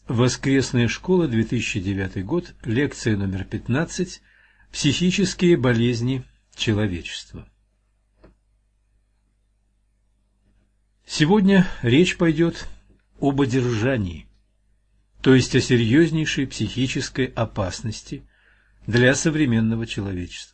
Воскресная школа, 2009 год, лекция номер 15. Психические болезни человечества. Сегодня речь пойдет об одержании, то есть о серьезнейшей психической опасности для современного человечества.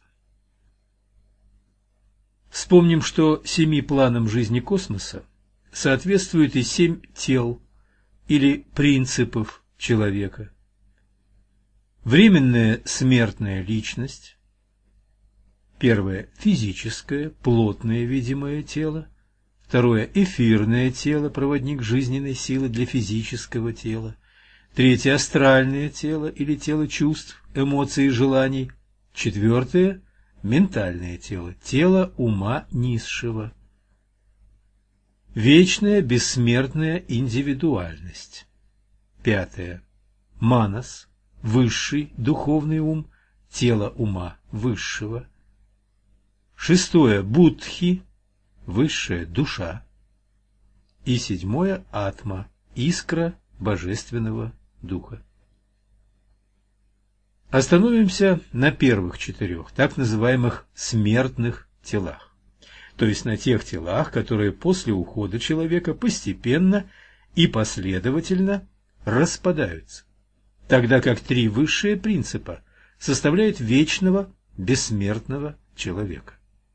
Вспомним, что 7 планам жизни космоса соответствует и 7 тел или принципов человека. Временная смертная личность. Первое – физическое, плотное видимое тело. Второе – эфирное тело, проводник жизненной силы для физического тела. Третье – астральное тело или тело чувств, эмоций и желаний. Четвертое – ментальное тело, тело ума низшего. Вечная бессмертная индивидуальность. Пятое. Манас, высший духовный ум, тело ума высшего. Шестое. Будхи, высшая душа. И седьмое. Атма, искра божественного духа. Остановимся на первых 4, так называемых смертных телах. То есть на тех телах, которые после ухода человека постепенно и последовательно распадаются, тогда как 3 высшие принципа составляют вечного, бессмертного человека.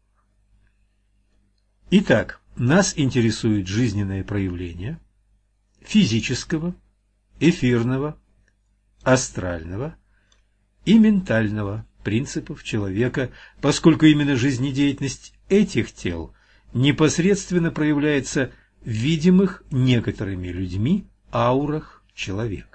Итак, нас интересует жизненное проявление физического, эфирного, астрального и ментального принципов человека, поскольку именно жизнедеятельность этих тел непосредственно проявляется в видимых некоторыми людьми аурах человека.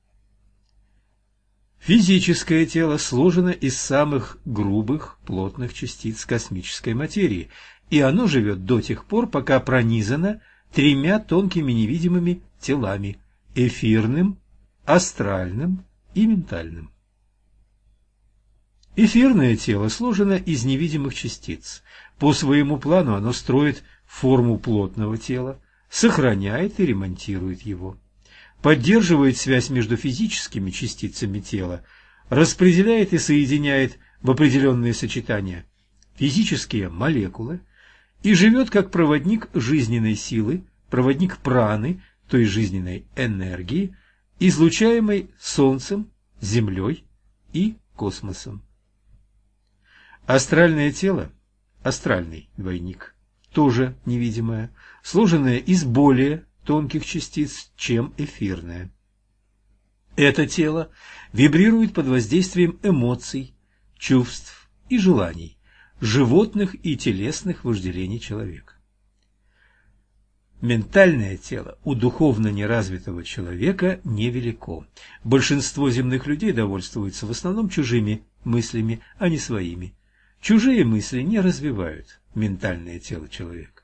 Физическое тело сложено из самых грубых, плотных частиц космической материи, и оно живет до тех пор, пока пронизано 3 тонкими невидимыми телами – эфирным, астральным и ментальным. Эфирное тело сложено из невидимых частиц. По своему плану оно строит форму плотного тела, сохраняет и ремонтирует его, поддерживает связь между физическими частицами тела, распределяет и соединяет в определенные сочетания физические молекулы и живет как проводник жизненной силы, проводник праны, то есть жизненной энергии, излучаемой Солнцем, Землей и космосом. Астральное тело, астральный двойник, тоже невидимое, сложенное из более тонких частиц, чем эфирное. Это тело вибрирует под воздействием эмоций, чувств и желаний, животных и телесных вожделений человека. Ментальное тело у духовно неразвитого человека невелико. Большинство земных людей довольствуются в основном чужими мыслями, а не своими. Чужие мысли не развивают ментальное тело человека.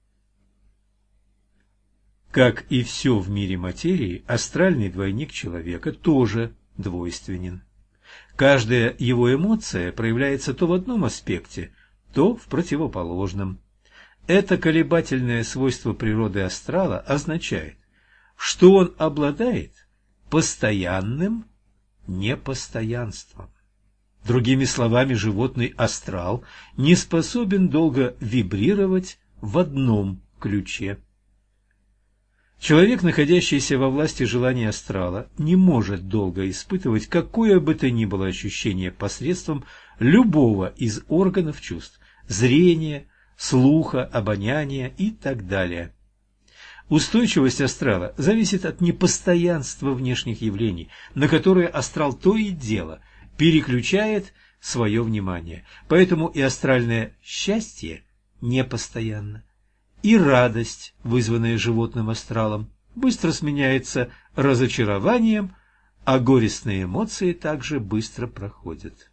Как и все в мире материи, астральный двойник человека тоже двойственен. Каждая его эмоция проявляется то в одном аспекте, то в противоположном. Это колебательное свойство природы астрала означает, что он обладает постоянным непостоянством. Другими словами, животный астрал не способен долго вибрировать в одном ключе. Человек, находящийся во власти желания астрала, не может долго испытывать какое бы то ни было ощущение посредством любого из органов чувств – зрения, слуха, обоняния и так далее. Устойчивость астрала зависит от непостоянства внешних явлений, на которые астрал то и дело переключает свое внимание. Поэтому и астральное счастье непостоянно, и радость, вызванная животным астралом, быстро сменяется разочарованием, а горестные эмоции также быстро проходят.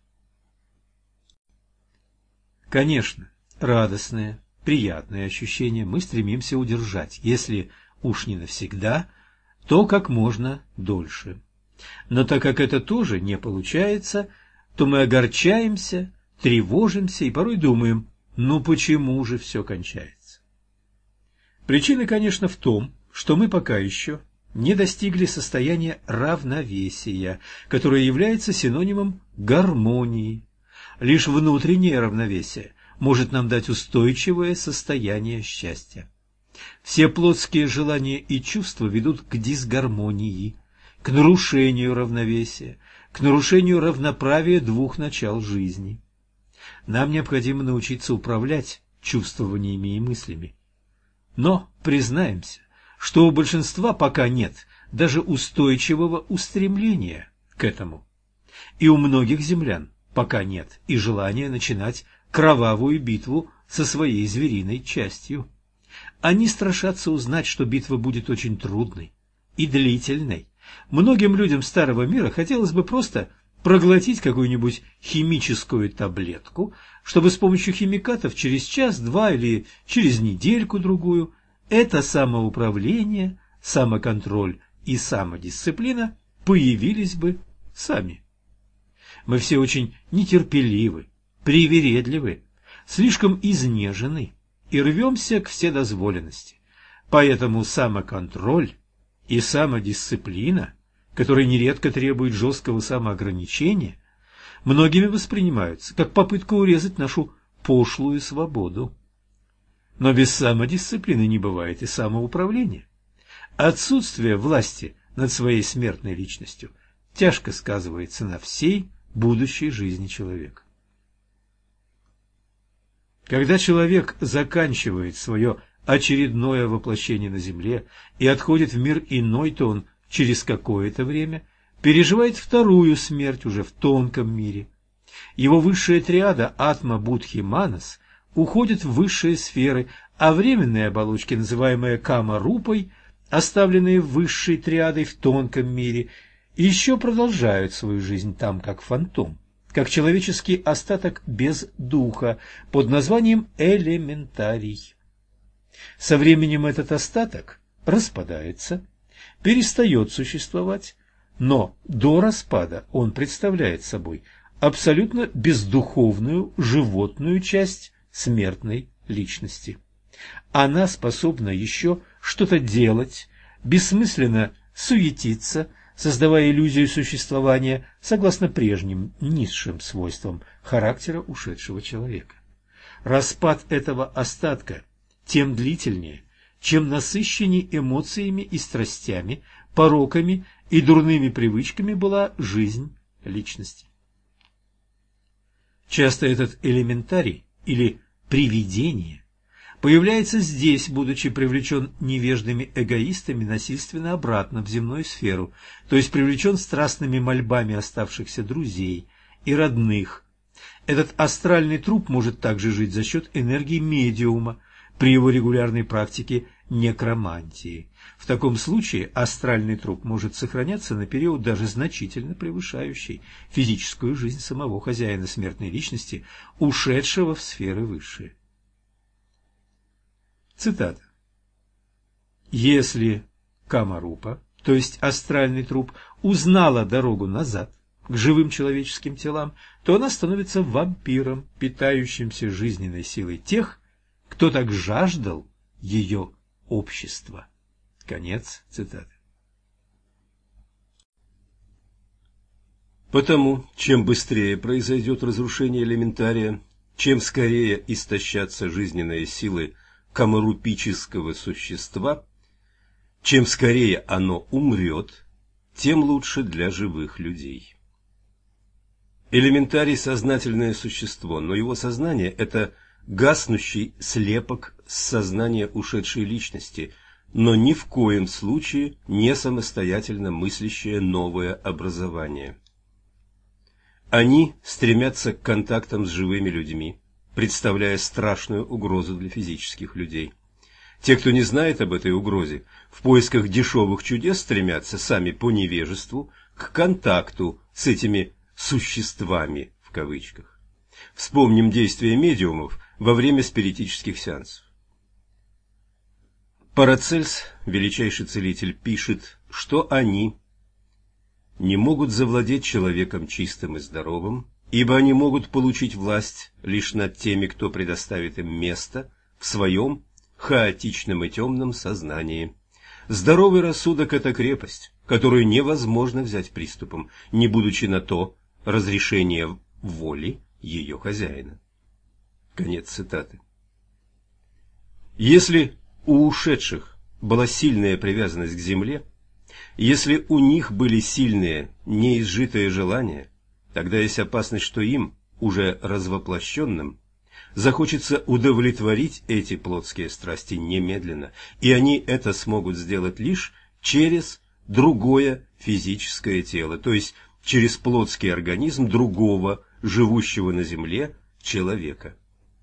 Конечно, радостные, приятные ощущения мы стремимся удержать, если уж не навсегда, то как можно дольше. Но так как это тоже не получается, то мы огорчаемся, тревожимся и порой думаем, ну почему же все кончается? Причина, конечно, в том, что мы пока еще не достигли состояния равновесия, которое является синонимом гармонии. Лишь внутреннее равновесие может нам дать устойчивое состояние счастья. Все плотские желания и чувства ведут к дисгармонии, к нарушению равновесия, к нарушению равноправия двух начал жизни. Нам необходимо научиться управлять чувствованиями и мыслями. Но признаемся, что у большинства пока нет даже устойчивого устремления к этому. И у многих землян пока нет и желания начинать кровавую битву со своей звериной частью. Они страшатся узнать, что битва будет очень трудной и длительной. Многим людям Старого Мира хотелось бы просто проглотить какую-нибудь химическую таблетку, чтобы с помощью химикатов через час-два или через недельку-другую это самоуправление, самоконтроль и самодисциплина появились бы сами. Мы все очень нетерпеливы, привередливы, слишком изнежены и рвемся к вседозволенности. Поэтому самоконтроль и самодисциплина, которые нередко требуют жесткого самоограничения, многими воспринимаются как попытка урезать нашу пошлую свободу. Но без самодисциплины не бывает и самоуправления. Отсутствие власти над своей смертной личностью тяжко сказывается на всей будущей жизни человека. Когда человек заканчивает свое очередное воплощение на земле и отходит в мир иной, то он через какое-то время переживает вторую смерть уже в тонком мире. Его высшая триада Атма, Будхи, Манас уходит в высшие сферы, а временные оболочки, называемые Кама-рупой, оставленные высшей триадой в тонком мире, еще продолжают свою жизнь там как фантом, как человеческий остаток без духа под названием элементарий. Со временем этот остаток распадается, перестает существовать, но до распада он представляет собой абсолютно бездуховную животную часть смертной личности. Она способна еще что-то делать, бессмысленно суетиться, создавая иллюзию существования согласно прежним низшим свойствам характера ушедшего человека. Распад этого остатка тем длительнее, чем насыщенней эмоциями и страстями, пороками и дурными привычками была жизнь личности. Часто этот элементарий или привидение появляется здесь, будучи привлечен невеждыми эгоистами насильственно обратно в земную сферу, то есть привлечен страстными мольбами оставшихся друзей и родных. Этот астральный труп может также жить за счет энергии медиума при его регулярной практике некромантии. В таком случае астральный труп может сохраняться на период, даже значительно превышающий физическую жизнь самого хозяина смертной личности, ушедшего в сферы высшие. Цитата. «Если Кама-рупа, то есть астральный труп, узнала дорогу назад к живым человеческим телам, то она становится вампиром, питающимся жизненной силой тех, кто так жаждал ее общества». Конец цитаты. Потому, чем быстрее произойдет разрушение элементария, чем скорее истощатся жизненные силы камарупического существа, чем скорее оно умрет, тем лучше для живых людей. Элементарий – сознательное существо, но его сознание – это гаснущий слепок с сознания ушедшей личности, но ни в коем случае не самостоятельно мыслящее новое образование. Они стремятся к контактам с живыми людьми, представляя страшную угрозу для физических людей. Те, кто не знает об этой угрозе, в поисках дешевых чудес стремятся сами по невежеству к контакту с этими «существами» в кавычках. Вспомним действия медиумов во время спиритических сеансов. Парацельс, величайший целитель, пишет, что они не могут завладеть человеком чистым и здоровым, ибо они могут получить власть лишь над теми, кто предоставит им место в своем хаотичном и темном сознании. Здоровый рассудок – это крепость, которую невозможно взять приступом, не будучи на то разрешения воли ее хозяина. Конец цитаты. Если у ушедших была сильная привязанность к земле, если у них были сильные, неизжитые желания, тогда есть опасность, что им, уже развоплощенным, захочется удовлетворить эти плотские страсти немедленно, и они это смогут сделать лишь через другое физическое тело, то есть через плотский организм другого, живущего на земле, человека.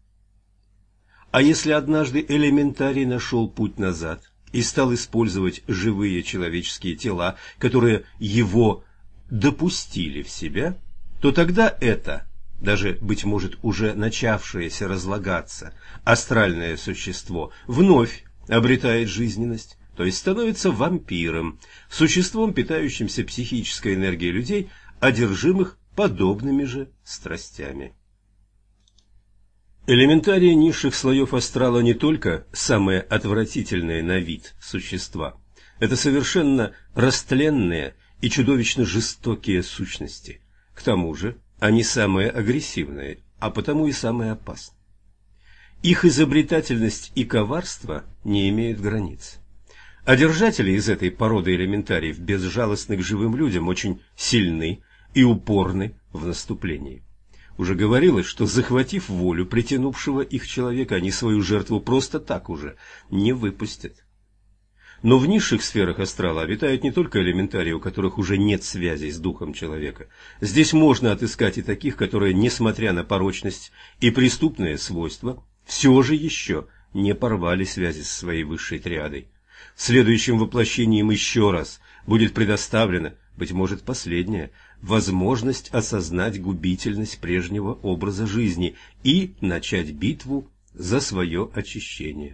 А если однажды элементарий нашел путь назад и стал использовать живые человеческие тела, которые его допустили в себя, то тогда это, даже, быть может, уже начавшееся разлагаться, астральное существо вновь обретает жизненность, то есть становится вампиром, существом, питающимся психической энергией людей, одержимых подобными же страстями. Элементарии низших слоев астрала не только самые отвратительные на вид существа, это совершенно растленные и чудовищно жестокие сущности. К тому же они самые агрессивные, а потому и самые опасные. Их изобретательность и коварство не имеют границ. А держатели из этой породы элементариев, безжалостны к живым людям, очень сильны и упорны в наступлении. Уже говорилось, что, захватив волю притянувшего их человека, они свою жертву просто так уже не выпустят. Но в низших сферах астрала обитают не только элементарии, у которых уже нет связей с духом человека. Здесь можно отыскать и таких, которые, несмотря на порочность и преступные свойства, все же еще не порвали связи со своей высшей триадой. В следующем воплощении им еще раз будет предоставлена, быть может, последняя, возможность осознать губительность прежнего образа жизни и начать битву за свое очищение.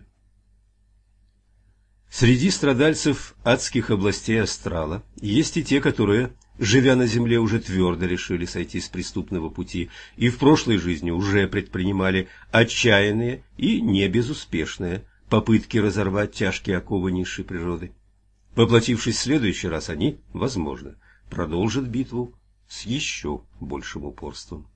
Среди страдальцев адских областей астрала есть и те, которые, живя на земле, уже твердо решили сойти с преступного пути и в прошлой жизни уже предпринимали отчаянные и небезуспешные попытки разорвать тяжкие оковы низшей природы. Воплотившись в следующий раз, они, возможно, продолжат битву с еще большим упорством.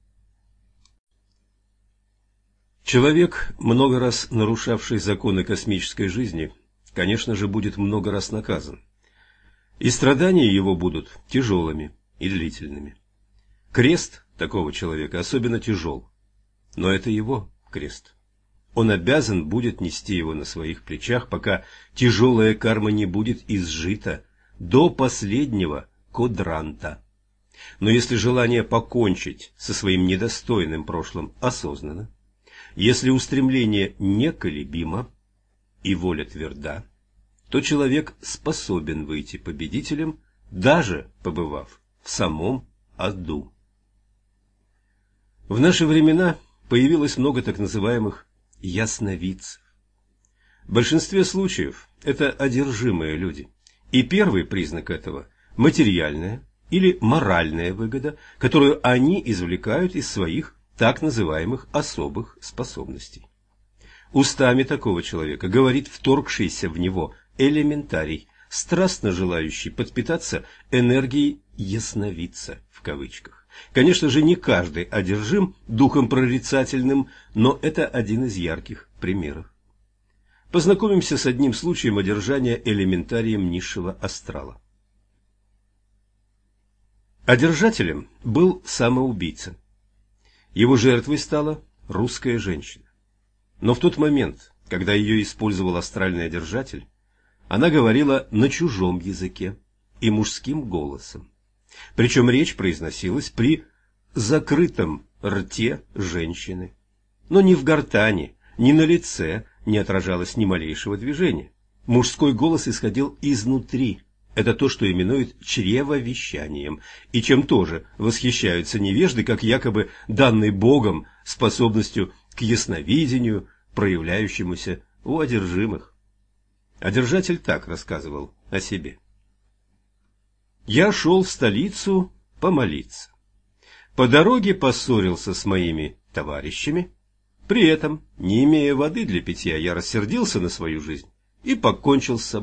Человек, много раз нарушавший законы космической жизни, конечно же, будет много раз наказан. И страдания его будут тяжелыми и длительными. Крест такого человека особенно тяжел, но это его крест. Он обязан будет нести его на своих плечах, пока тяжелая карма не будет изжита до последнего квадранта. Но если желание покончить со своим недостойным прошлым осознанно, если устремление неколебимо и воля тверда, то человек способен выйти победителем, даже побывав в самом аду. В наши времена появилось много так называемых ясновидцев. В большинстве случаев это одержимые люди, и первый признак этого – материальная или моральная выгода, которую они извлекают из своих так называемых особых способностей. Устами такого человека говорит вторгшийся в него элементарий, страстно желающий подпитаться энергией ясновидца в кавычках. Конечно же, не каждый одержим духом прорицательным, но это один из ярких примеров. Познакомимся с одним случаем одержания элементарием низшего астрала. Одержателем был самоубийца. Его жертвой стала русская женщина. Но в тот момент, когда ее использовал астральный одержатель, она говорила на чужом языке и мужским голосом. Причем речь произносилась при закрытом рте женщины. Но ни в гортани, ни на лице не отражалось ни малейшего движения. Мужской голос исходил изнутри. Это то, что именуют чревовещанием, и чем тоже восхищаются невежды, как якобы данной Богом способностью к ясновидению, проявляющемуся у одержимых. Одержатель так рассказывал о себе. «Я шел в столицу помолиться. По дороге поссорился с моими товарищами. При этом, не имея воды для питья, я рассердился на свою жизнь и покончил с собою.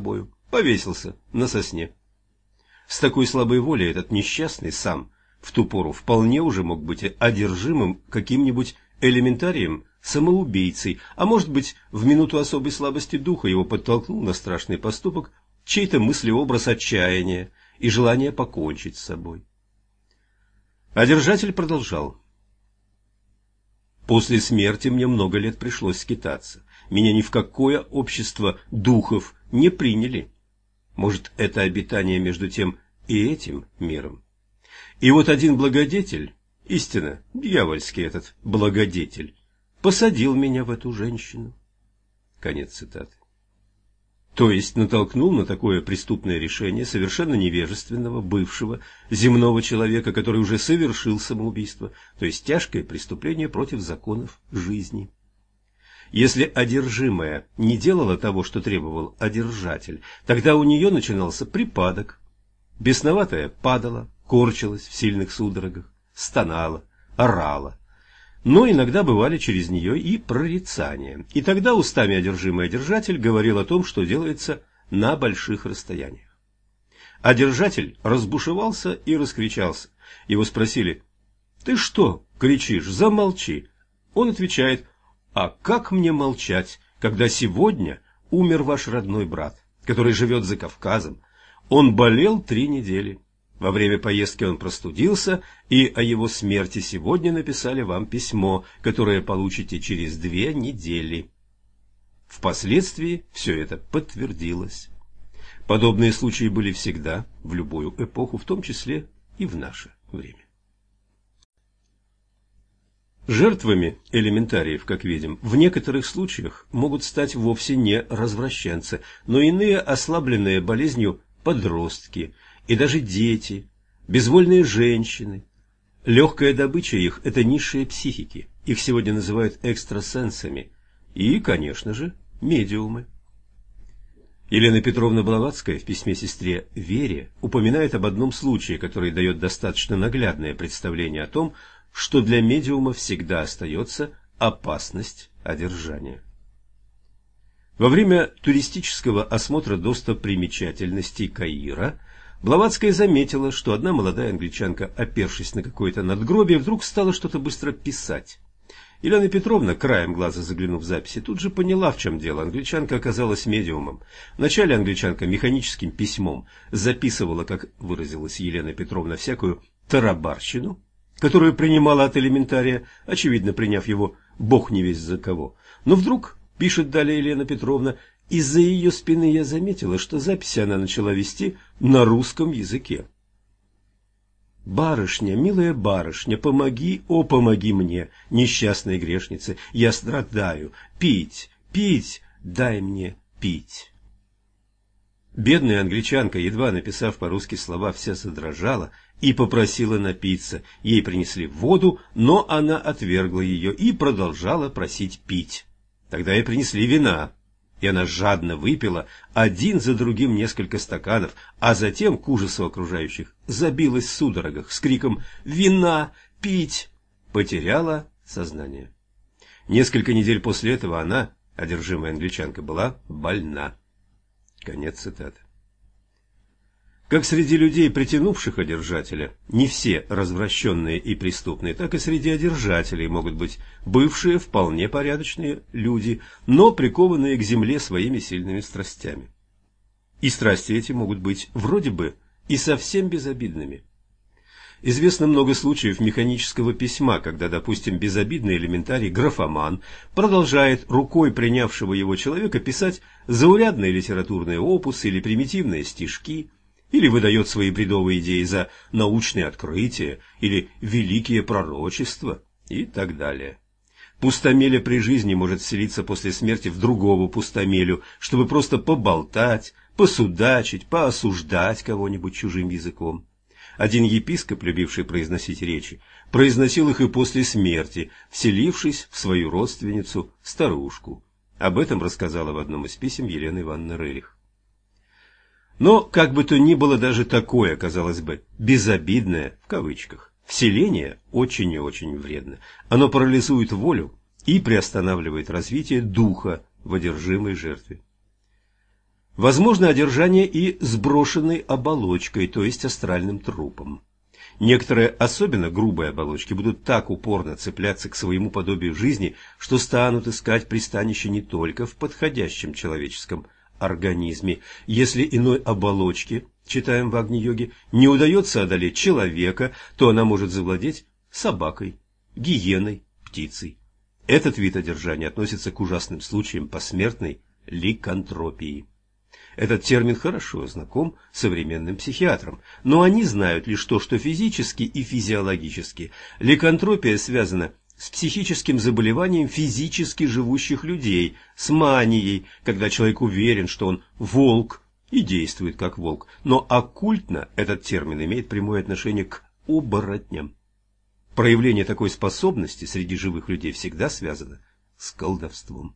повесился на сосне. С такой слабой волей этот несчастный сам в ту пору вполне уже мог быть одержимым каким-нибудь элементарием, самоубийцей, а может быть, в минуту особой слабости духа его подтолкнул на страшный поступок чей-то мыслеобраз отчаяния и желание покончить с собой. А держатель продолжал. После смерти мне много лет пришлось скитаться. Меня ни в какое общество духов не приняли. Может, это обитание между тем и этим миром. И вот один благодетель, истинно дьявольский этот благодетель, посадил меня в эту женщину. Конец цитаты. То есть натолкнул на такое преступное решение совершенно невежественного, бывшего, земного человека, который уже совершил самоубийство, то есть тяжкое преступление против законов жизни. Если одержимая не делала того, что требовал одержатель, тогда у нее начинался припадок. Бесноватая падала, корчилась в сильных судорогах, стонала, орала. Но иногда бывали через нее и прорицания. И тогда устами одержимый одержатель говорил о том, что делается на больших расстояниях. Одержатель разбушевался и раскричался. Его спросили: «Ты что кричишь? Замолчи!» Он отвечает: «А как мне молчать, когда сегодня умер ваш родной брат, который живет за Кавказом? Он болел 3 недели. Во время поездки он простудился, и о его смерти сегодня написали вам письмо, которое получите через 2 недели». Впоследствии все это подтвердилось. Подобные случаи были всегда, в любую эпоху, в том числе и в наше время. Жертвами элементариев, как видим, в некоторых случаях могут стать вовсе не развращенцы, но иные ослабленные болезнью подростки и даже дети, безвольные женщины. Легкая добыча их – это низшие психики, их сегодня называют экстрасенсами, и, конечно же, медиумы. Елена Петровна Блаватская в письме сестре Вере упоминает об одном случае, который дает достаточно наглядное представление о том, что для медиума всегда остается опасность одержания. Во время туристического осмотра достопримечательностей Каира Блаватская заметила, что одна молодая англичанка, опершись на какое-то надгробие, вдруг стала что-то быстро писать. Елена Петровна, краем глаза заглянув в записи, тут же поняла, в чем дело. Англичанка оказалась медиумом. Вначале англичанка механическим письмом записывала, как выразилась Елена Петровна, всякую тарабарщину, которую принимала от элементария, очевидно приняв его бог не весть за кого. Но вдруг, пишет далее Елена Петровна, из-за ее спины я заметила, что записи она начала вести на русском языке. «Барышня, милая барышня, помоги, о, помоги мне, несчастной грешнице, я страдаю, пить, пить, дай мне пить». Бедная англичанка, едва написав по-русски слова, вся задрожала и попросила напиться. Ей принесли воду, но она отвергла ее и продолжала просить пить. Тогда ей принесли вина, и она жадно выпила один за другим несколько стаканов, а затем, к ужасу окружающих, забилась в судорогах с криком «Вина! Пить!» потеряла сознание. Несколько недель после этого она, одержимая англичанка, была больна. Конец цитаты. Как среди людей, притянувших одержателя, не все развращенные и преступные, так и среди одержателей могут быть бывшие вполне порядочные люди, но прикованные к земле своими сильными страстями. И страсти эти могут быть вроде бы и совсем безобидными. Известно много случаев механического письма, когда, допустим, безобидный элементарий графоман продолжает рукой принявшего его человека писать заурядные литературные опусы или примитивные стишки, или выдает свои бредовые идеи за научные открытия или великие пророчества и так далее. Пустомеля при жизни может вселиться после смерти в другого пустомелю, чтобы просто поболтать, посудачить, поосуждать кого-нибудь чужим языком. Один епископ, любивший произносить речи, произносил их и после смерти, вселившись в свою родственницу, старушку. Об этом рассказала в одном из писем Елена Ивановна Рерих. Но, как бы то ни было, даже такое, казалось бы, безобидное, в кавычках, вселение очень и очень вредно. Оно парализует волю и приостанавливает развитие духа в одержимой жертве. Возможно одержание и сброшенной оболочкой, то есть астральным трупом. Некоторые особенно грубые оболочки будут так упорно цепляться к своему подобию жизни, что станут искать пристанище не только в подходящем человеческом организме. Если иной оболочке, читаем в Агни-йоге, не удается одолеть человека, то она может завладеть собакой, гиеной, птицей. Этот вид одержания относится к ужасным случаям посмертной ликантропии. Этот термин хорошо знаком современным психиатрам, но они знают лишь то, что физически и физиологически ликантропия связана с психическим заболеванием физически живущих людей, с манией, когда человек уверен, что он волк и действует как волк, но оккультно этот термин имеет прямое отношение к оборотням. Проявление такой способности среди живых людей всегда связано с колдовством.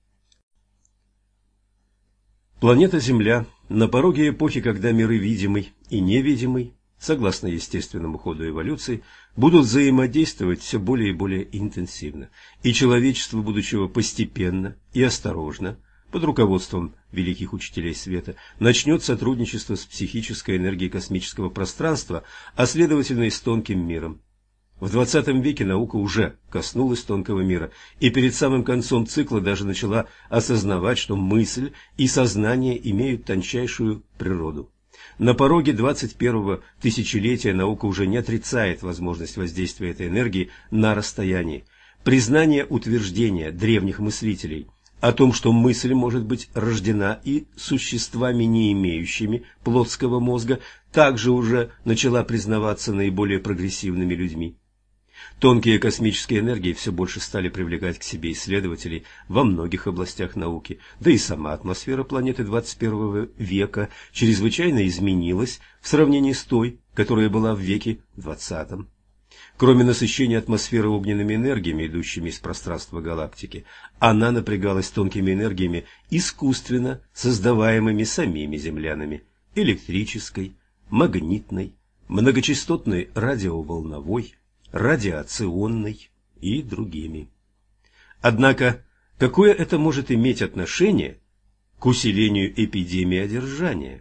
Планета Земля на пороге эпохи, когда миры видимый и невидимый, согласно естественному ходу эволюции, будут взаимодействовать все более и более интенсивно, и человечество будущего постепенно и осторожно, под руководством великих учителей света, начнет сотрудничество с психической энергией космического пространства, а следовательно и с тонким миром. В 20 веке наука уже коснулась тонкого мира, и перед самым концом цикла даже начала осознавать, что мысль и сознание имеют тончайшую природу. На пороге 21-го тысячелетия наука уже не отрицает возможность воздействия этой энергии на расстоянии. Признание утверждения древних мыслителей о том, что мысль может быть рождена и существами, не имеющими плотского мозга, также уже начала признаваться наиболее прогрессивными людьми. Тонкие космические энергии все больше стали привлекать к себе исследователей во многих областях науки, да и сама атмосфера планеты 21 века чрезвычайно изменилась в сравнении с той, которая была в веке 20. Кроме насыщения атмосферы огненными энергиями, идущими из пространства галактики, она напрягалась тонкими энергиями, искусственно создаваемыми самими землянами, электрической, магнитной, многочастотной радиоволновой, радиационной и другими. Однако, какое это может иметь отношение к усилению эпидемии одержания?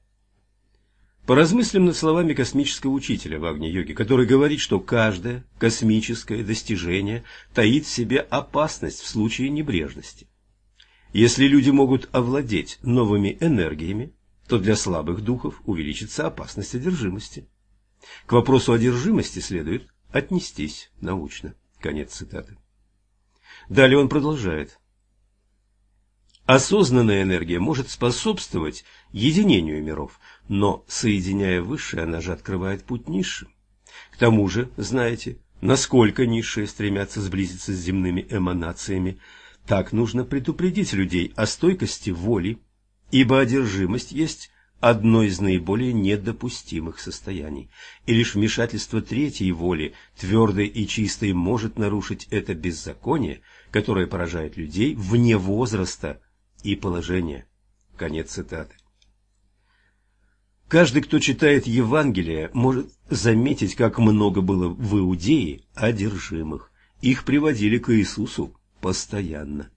Поразмыслим над словами космического учителя в Агни-йоге, который говорит, что каждое космическое достижение таит в себе опасность в случае небрежности. Если люди могут овладеть новыми энергиями, то для слабых духов увеличится опасность одержимости. К вопросу одержимости следует отнестись научно. Конец цитаты. Далее он продолжает. Осознанная энергия может способствовать единению миров, но, соединяя высшее, она же открывает путь низшим. К тому же, знаете, насколько низшие стремятся сблизиться с земными эманациями, так нужно предупредить людей о стойкости воли, ибо одержимость есть одно из наиболее недопустимых состояний, и лишь вмешательство третьей воли, твердой и чистой, может нарушить это беззаконие, которое поражает людей вне возраста и положения. Конец цитаты. Каждый, кто читает Евангелие, может заметить, как много было в Иудее одержимых. Их приводили к Иисусу постоянно.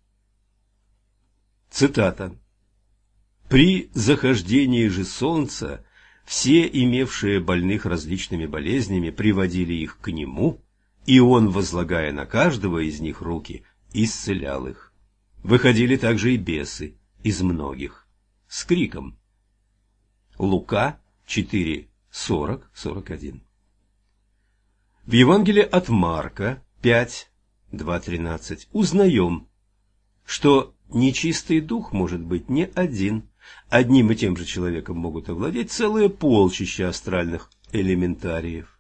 Цитата. «При захождении же солнца все, имевшие больных различными болезнями, приводили их к нему, и он, возлагая на каждого из них руки, исцелял их. Выходили также и бесы из многих с криком». Лука 4:40-41. В Евангелии от Марка 5:2-13 узнаем, что нечистый дух может быть не один. Одним и тем же человеком могут овладеть целые полчища астральных элементариев.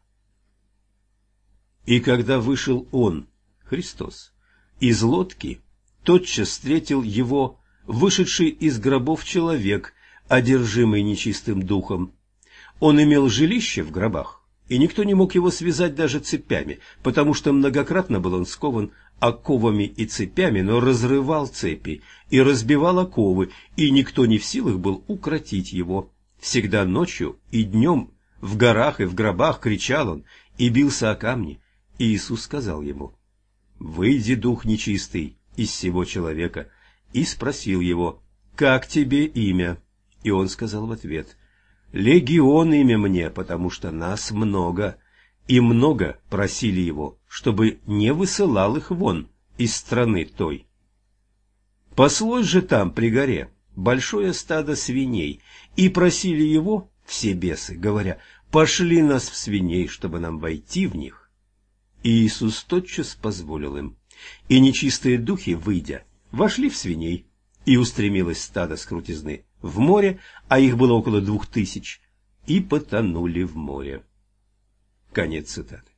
«И когда вышел он, Христос, из лодки, тотчас встретил его вышедший из гробов человек, одержимый нечистым духом. Он имел жилище в гробах, и никто не мог его связать даже цепями, потому что многократно был он скован оковами и цепями, но разрывал цепи и разбивал оковы, и никто не в силах был укротить его. Всегда ночью и днем в горах и в гробах кричал он и бился о камни. И Иисус сказал ему: «Выйди, дух нечистый, из сего человека», и спросил его: «Как тебе имя?» И он сказал в ответ: «Легион имя мне, потому что нас много». И много просили его, чтобы не высылал их вон из страны той. Паслось же там при горе большое стадо свиней, и просили его все бесы, говоря: «Пошли нас в свиней, чтобы нам войти в них». И Иисус тотчас позволил им. И нечистые духи, выйдя, вошли в свиней, и устремилось стадо с крутизны в море, а их было около 2000, и потонули в море. Конец цитаты.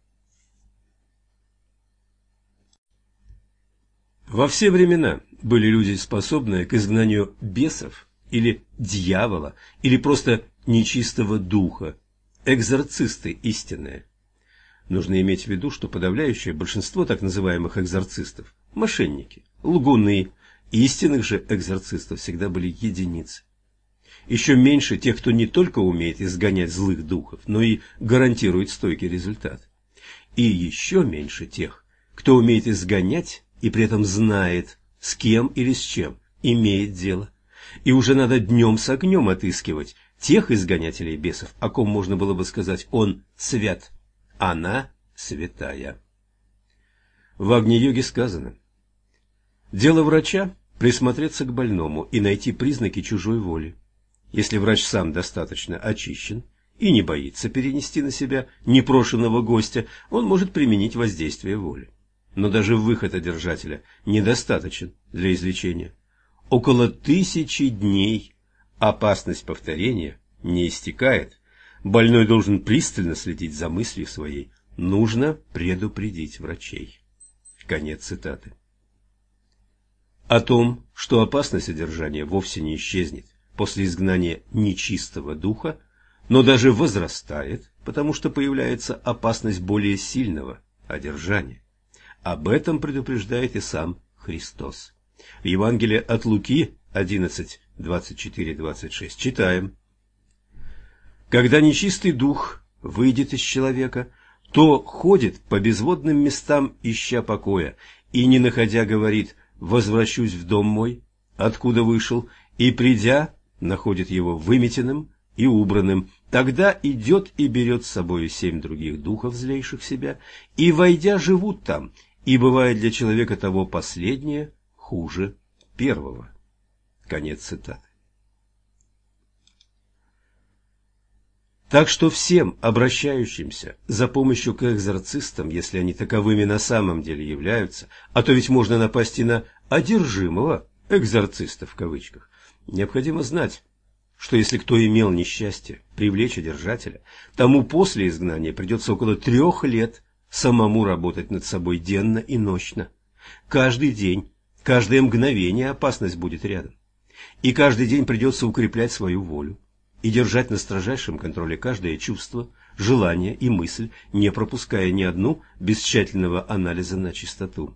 Во все времена были люди, способные к изгнанию бесов или дьявола, или просто нечистого духа, экзорцисты истинные. Нужно иметь в виду, что подавляющее большинство так называемых экзорцистов – мошенники, лгуны. Истинных же экзорцистов всегда были единицы. Еще меньше тех, кто не только умеет изгонять злых духов, но и гарантирует стойкий результат. И еще меньше тех, кто умеет изгонять и при этом знает, с кем или с чем имеет дело. И уже надо днем с огнем отыскивать тех изгонятелей бесов, о ком можно было бы сказать: он свят, она святая. В Агни-йоге сказано: дело врача – присмотреться к больному и найти признаки чужой воли. Если врач сам достаточно очищен и не боится перенести на себя непрошенного гостя, он может применить воздействие воли. Но даже выход одержателя недостаточен для излечения. Около 1000 дней опасность повторения не истекает. Больной должен пристально следить за мыслью своей. Нужно предупредить врачей. Конец цитаты. О том, что опасность одержания вовсе не исчезнет после изгнания нечистого духа, но даже возрастает, потому что появляется опасность более сильного одержания. Об этом предупреждает и сам Христос. В Евангелии от Луки 11, 24-26 читаем: «Когда нечистый дух выйдет из человека, то ходит по безводным местам, ища покоя, и, не находя, говорит: возвращусь в дом мой, откуда вышел, и, придя, находит его выметенным и убранным. Тогда идет и берет с собою 7 других духов, злейших себя, и, войдя, живут там, и бывает для человека того последнее хуже первого». Конец цитаты. Так что всем обращающимся за помощью к экзорцистам, если они таковыми на самом деле являются, а то ведь можно напасть и на одержимого экзорциста в кавычках, необходимо знать, что если кто имел несчастье привлечь одержателя, тому после изгнания придется около 3 лет самому работать над собой денно и нощно. Каждый день, каждое мгновение опасность будет рядом. И каждый день придется укреплять свою волю и держать на строжайшем контроле каждое чувство, желание и мысль, не пропуская ни одну без тщательного анализа на чистоту.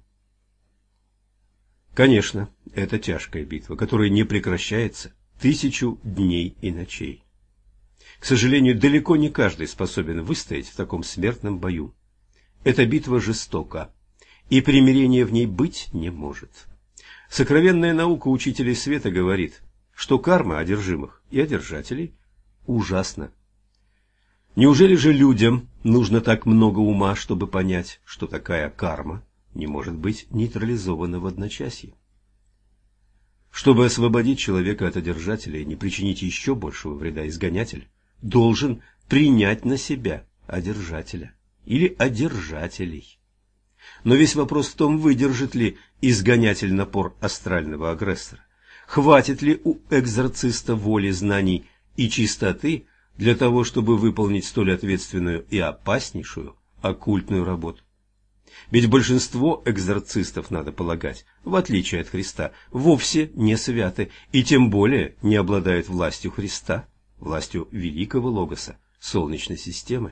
Конечно, это тяжкая битва, которая не прекращается 1000 дней и ночей. К сожалению, далеко не каждый способен выстоять в таком смертном бою. Эта битва жестока, и примирения в ней быть не может. Сокровенная наука учителей света говорит, что карма одержимых и одержателей ужасна. Неужели же людям нужно так много ума, чтобы понять, что такая карма не может быть нейтрализована в одночасье? Чтобы освободить человека от одержателя и не причинить еще большего вреда, изгонятель должен принять на себя одержателя или одержателей. Но весь вопрос в том, выдержит ли изгонятель напор астрального агрессора, хватит ли у экзорциста воли, знаний и чистоты для того, чтобы выполнить столь ответственную и опаснейшую оккультную работу. Ведь большинство экзорцистов, надо полагать, в отличие от Христа, вовсе не святы и тем более не обладают властью Христа, властью великого Логоса, Солнечной системы.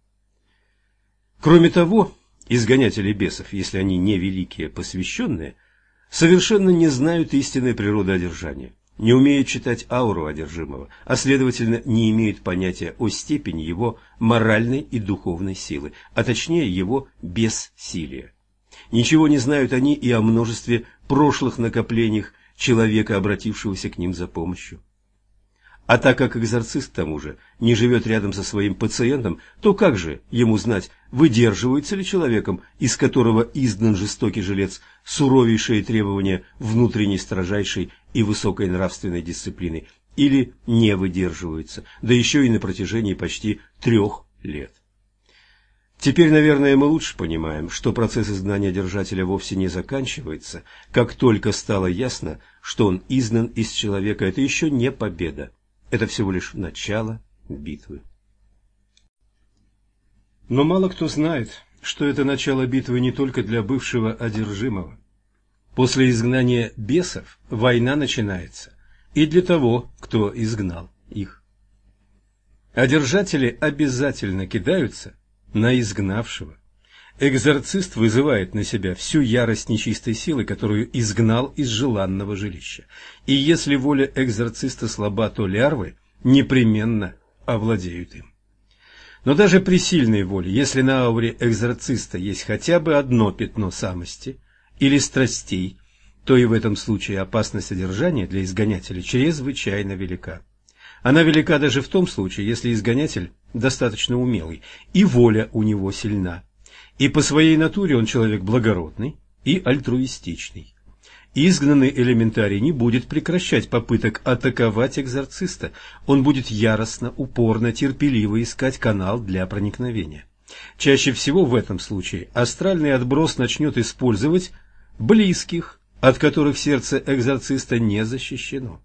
Кроме того, изгонятели бесов, если они не великие посвященные, совершенно не знают истинной природы одержания, не умеют читать ауру одержимого, а следовательно не имеют понятия о степени его моральной и духовной силы, а точнее его бессилия. Ничего не знают они и о множестве прошлых накоплениях человека, обратившегося к ним за помощью. А так как экзорцист, к тому же, не живет рядом со своим пациентом, то как же ему знать, выдерживается ли человеком, из которого изгнан жестокий жилец, суровейшие требования внутренней строжайшей и высокой нравственной дисциплины, или не выдерживается, да еще и на протяжении почти 3 лет. Теперь, наверное, мы лучше понимаем, что процесс изгнания держателя вовсе не заканчивается, как только стало ясно, что он изгнан из человека. Это еще не победа. Это всего лишь начало битвы. Но мало кто знает, что это начало битвы не только для бывшего одержимого. После изгнания бесов война начинается и для того, кто изгнал их. Одержатели обязательно кидаются на изгнавшего. Экзорцист вызывает на себя всю ярость нечистой силы, которую изгнал из желанного жилища. И если воля экзорциста слаба, то лярвы непременно овладеют им. Но даже при сильной воле, если на ауре экзорциста есть хотя бы одно пятно самости или страстей, то и в этом случае опасность одержания для изгонятеля чрезвычайно велика. Она велика даже в том случае, если изгонятель достаточно умелый, и воля у него сильна. И по своей натуре он человек благородный и альтруистичный. Изгнанный элементарий не будет прекращать попыток атаковать экзорциста. Он будет яростно, упорно, терпеливо искать канал для проникновения. Чаще всего в этом случае астральный отброс начнет использовать близких, от которых сердце экзорциста не защищено.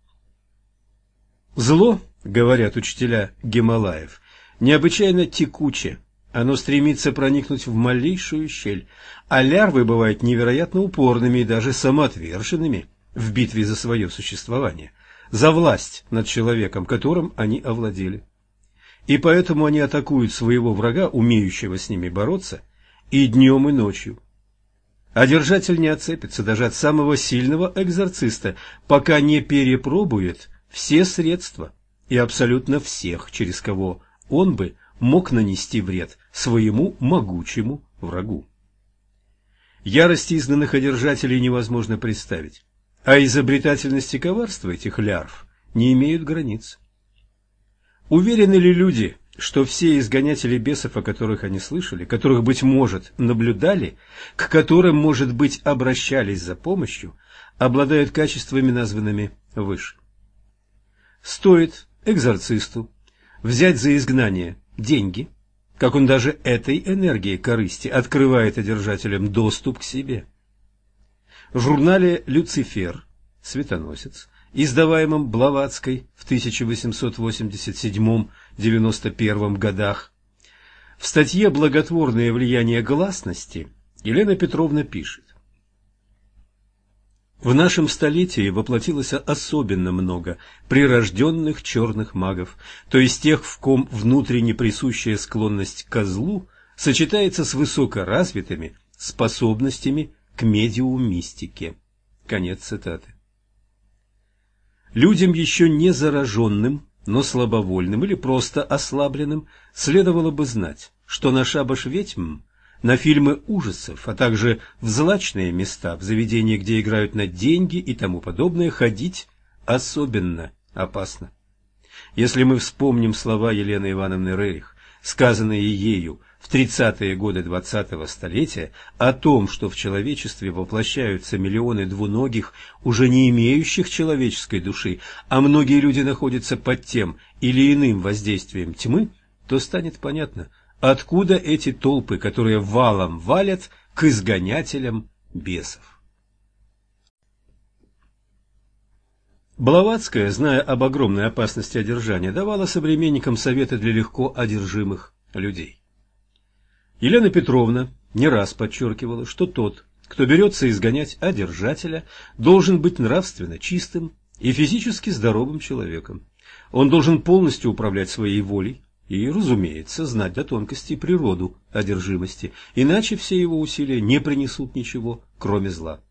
Зло, говорят учителя Гималаев, необычайно текуче. Оно стремится проникнуть в малейшую щель, а лярвы бывают невероятно упорными и даже самоотверженными в битве за свое существование, за власть над человеком, которым они овладели. И поэтому они атакуют своего врага, умеющего с ними бороться, и днем, и ночью. А держатель не отцепится даже от самого сильного экзорциста, пока не перепробует все средства и абсолютно всех, через кого он бы мог нанести вред своему могучему врагу. Ярость изгнанных одержателей невозможно представить, а изобретательность и коварство этих лярв не имеют границ. Уверены ли люди, что все изгонятели бесов, о которых они слышали, которых, быть может, наблюдали, к которым, может быть, обращались за помощью, обладают качествами, названными выше? Стоит экзорцисту взять за изгнание деньги, как он даже этой энергией корысти открывает одержателям доступ к себе. В журнале «Люцифер», «Светоносец», издаваемом Блаватской в 1887-91 годах, в статье «Благотворное влияние гласности» Елена Петровна пишет: в нашем столетии воплотилось особенно много прирожденных черных магов, то есть тех, в ком внутренне присущая склонность к злу сочетается с высокоразвитыми способностями к медиумистике. Конец цитаты. Людям, еще не зараженным, но слабовольным или просто ослабленным, следовало бы знать, что на шабаш ведьм, на фильмы ужасов, а также в злачные места, в заведения, где играют на деньги и тому подобное, ходить особенно опасно. Если мы вспомним слова Елены Ивановны Рерих, сказанные ею в 30-е годы 20-го столетия, о том, что в человечестве воплощаются миллионы двуногих, уже не имеющих человеческой души, а многие люди находятся под тем или иным воздействием тьмы, то станет понятно, откуда эти толпы, которые валом валят к изгонятелям бесов. Блаватская, зная об огромной опасности одержания, давала современникам советы для легко одержимых людей. Елена Петровна не раз подчеркивала, что тот, кто берется изгонять одержателя, должен быть нравственно чистым и физически здоровым человеком. Он должен полностью управлять своей волей и, разумеется, знать до тонкостей природу одержимости, иначе все его усилия не принесут ничего, кроме зла.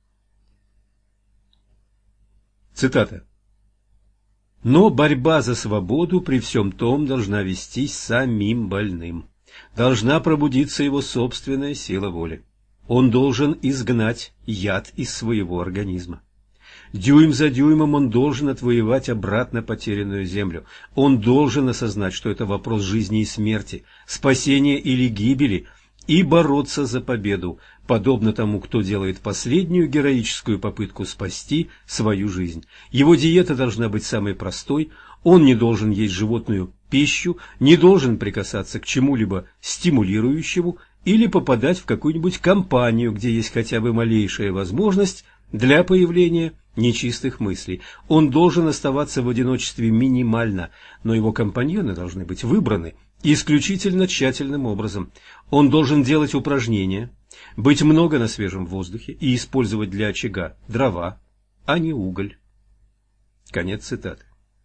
Цитата. «Но борьба за свободу при всем том должна вестись самим больным. Должна пробудиться его собственная сила воли. Он должен изгнать яд из своего организма. Дюйм за дюймом он должен отвоевать обратно потерянную землю. Он должен осознать, что это вопрос жизни и смерти, спасения или гибели, и бороться за победу, подобно тому, кто делает последнюю героическую попытку спасти свою жизнь. Его диета должна быть самой простой, он не должен есть животную пищу, не должен прикасаться к чему-либо стимулирующему или попадать в какую-нибудь компанию, где есть хотя бы малейшая возможность для появления нечистых мыслей. Он должен оставаться в одиночестве минимально, но его компаньоны должны быть выбраны исключительно тщательным образом. Он должен делать упражнения, быть много на свежем воздухе и использовать для очага дрова, а не уголь. Конец цитаты.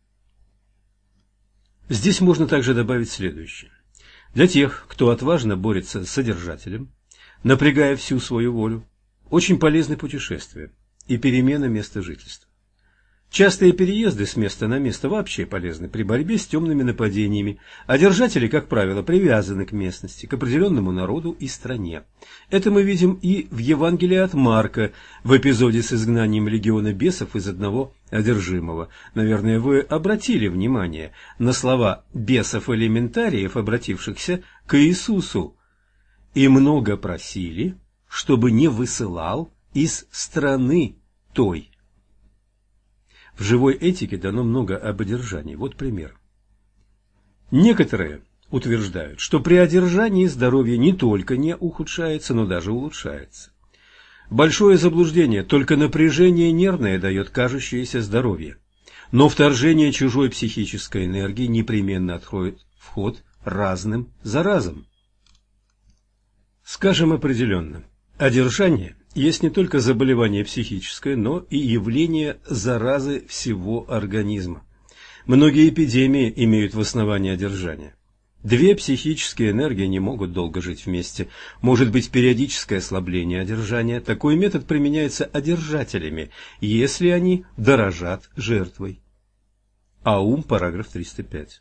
Здесь можно также добавить следующее. Для тех, кто отважно борется с содержателем, напрягая всю свою волю, очень полезны путешествия и перемена места жительства. Частые переезды с места на место вообще полезны при борьбе с темными нападениями, а держатели, как правило, привязаны к местности, к определенному народу и стране. Это мы видим и в Евангелии от Марка, в эпизоде с изгнанием легиона бесов из одного одержимого. Наверное, вы обратили внимание на слова бесов-элементариев, обратившихся к Иисусу. «И много просили, чтобы не высылал из страны той». В живой этике дано много об одержании. Вот пример. Некоторые утверждают, что при одержании здоровье не только не ухудшается, но даже улучшается. Большое заблуждение, только напряжение нервное дает кажущееся здоровье. Но вторжение чужой психической энергии непременно откроет вход разным заразам. Скажем определенно, одержание есть не только заболевание психическое, но и явление заразы всего организма. Многие эпидемии имеют в основании одержания. Две психические энергии не могут долго жить вместе. Может быть периодическое ослабление одержания. Такой метод применяется одержателями, если они дорожат жертвой. Аум, параграф 305.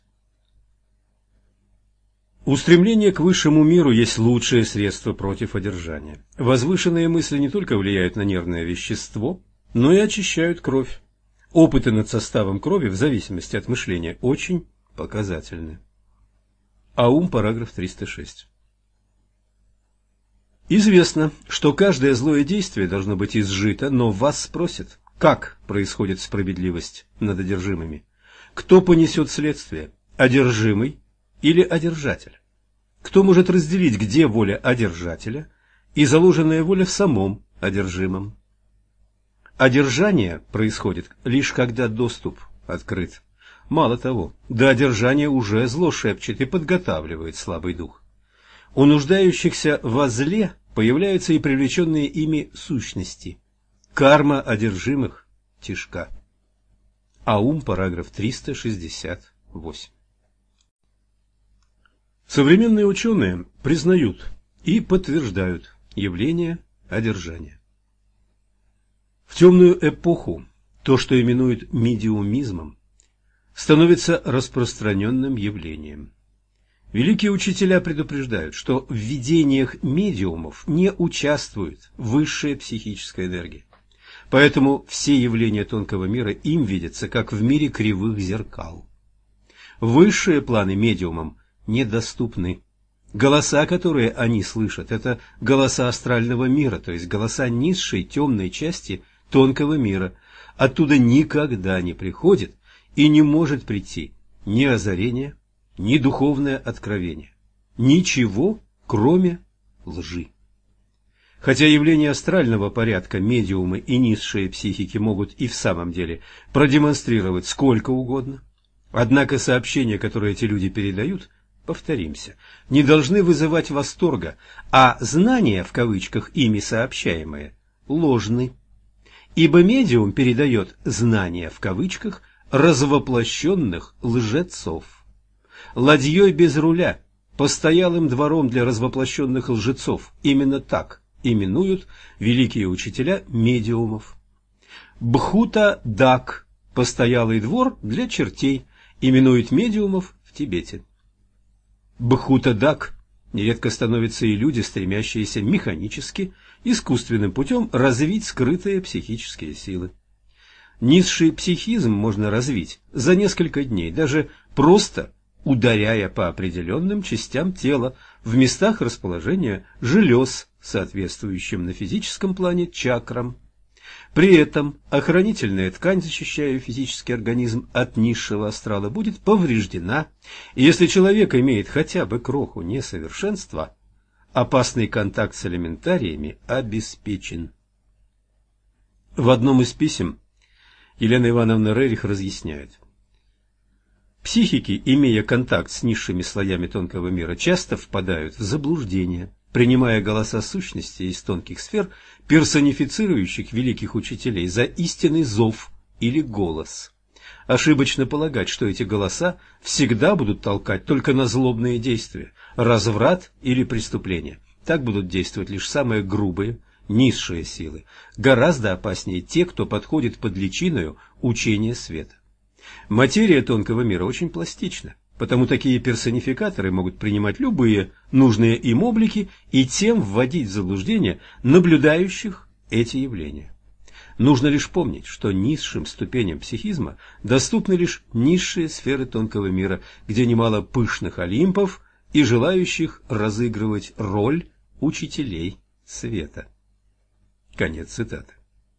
Устремление к высшему миру есть лучшее средство против одержания. Возвышенные мысли не только влияют на нервное вещество, но и очищают кровь. Опыты над составом крови в зависимости от мышления очень показательны. Аум, параграф 306. Известно, что каждое злое действие должно быть изжито, но вас спросят, как происходит справедливость над одержимыми? Кто понесет следствие, одержимый или одержатель? Кто может разделить, где воля одержателя и заложенная воля в самом одержимом? Одержание происходит лишь когда доступ открыт. Мало того, до одержания уже зло шепчет и подготавливает слабый дух. У нуждающихся во зле появляются и привлеченные ими сущности. Карма одержимых тяжка. Аум, параграф 368. Современные ученые признают и подтверждают явление одержания. В темную эпоху то, что именуют медиумизмом, становится распространенным явлением. Великие учителя предупреждают, что в видениях медиумов не участвует высшая психическая энергия. Поэтому все явления тонкого мира им видятся, как в мире кривых зеркал. Высшие планы медиумам недоступны. Голоса, которые они слышат, это голоса астрального мира, то есть голоса низшей темной части тонкого мира. Оттуда никогда не приходит и не может прийти ни озарение, ни духовное откровение. Ничего, кроме лжи. Хотя явления астрального порядка медиумы и низшие психики могут и в самом деле продемонстрировать сколько угодно, однако сообщения, которые эти люди передают, повторимся, не должны вызывать восторга, а знания, в кавычках, ими сообщаемые, ложны. Ибо медиум передает знания, в кавычках, развоплощенных лжецов. Ладьей без руля, постоялым двором для развоплощенных лжецов, именно так именуют великие учителя медиумов. Бхута-дак, постоялый двор для чертей, именуют медиумов в Тибете. Бхута-дак нередко становятся и люди, стремящиеся механически, искусственным путем развить скрытые психические силы. Низший психизм можно развить за несколько дней, даже просто ударяя по определенным частям тела в местах расположения желез, соответствующим на физическом плане чакрам. При этом охранительная ткань, защищающая физический организм от низшего астрала, будет повреждена, и если человек имеет хотя бы кроху несовершенства, опасный контакт с элементариями обеспечен. В одном из писем Елена Ивановна Рерих разъясняет: психики, имея контакт с низшими слоями тонкого мира, часто впадают в заблуждение, принимая голоса сущностей из тонких сфер, персонифицирующих великих учителей, за истинный зов или голос. Ошибочно полагать, что эти голоса всегда будут толкать только на злобные действия, разврат или преступления. Так будут действовать лишь самые грубые, низшие силы. Гораздо опаснее те, кто подходит под личиною учения света. Материя тонкого мира очень пластична, потому такие персонификаторы могут принимать любые нужные им облики и тем вводить в заблуждение наблюдающих эти явления. Нужно лишь помнить, что низшим ступеням психизма доступны лишь низшие сферы тонкого мира, где немало пышных олимпов и желающих разыгрывать роль учителей света. Конец цитаты.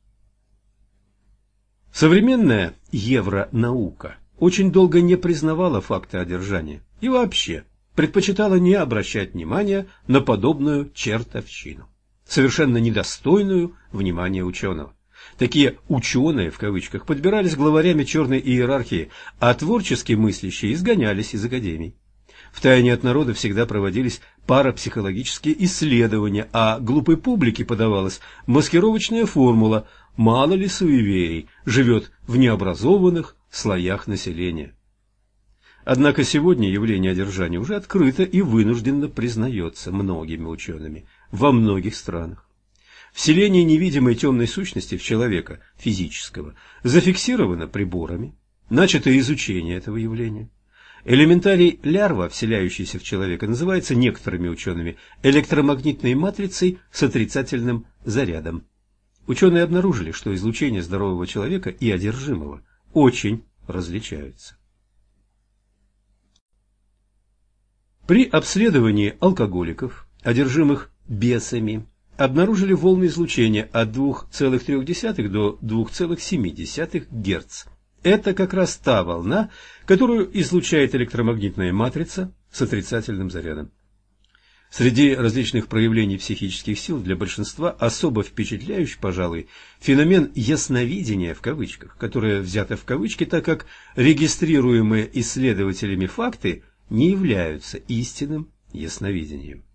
Современная евронаука очень долго не признавала факта одержания и вообще предпочитала не обращать внимания на подобную чертовщину, совершенно недостойную внимания ученого. Такие «ученые» в кавычках подбирались главарями черной иерархии, а творчески мыслящие изгонялись из академий. Втайне от народа всегда проводились парапсихологические исследования, а глупой публике подавалась маскировочная формула «мало ли суеверий живет в необразованных слоях населения». Однако сегодня явление одержания уже открыто и вынужденно признается многими учеными во многих странах. Вселение невидимой темной сущности в человека физического зафиксировано приборами, начато изучение этого явления. Элементарий лярва, вселяющийся в человека, называется некоторыми учеными электромагнитной матрицей с отрицательным зарядом. Ученые обнаружили, что излучение здорового человека и одержимого очень различаются. При обследовании алкоголиков, одержимых бесами, обнаружили волны излучения от 2,3 до 2,7 Гц. Это как раз та волна, которую излучает электромагнитная матрица с отрицательным зарядом. Среди различных проявлений психических сил для большинства особо впечатляющий, пожалуй, феномен «ясновидения» в кавычках, которое взято в кавычки, так как регистрируемые исследователями факты не являются истинным ясновидением.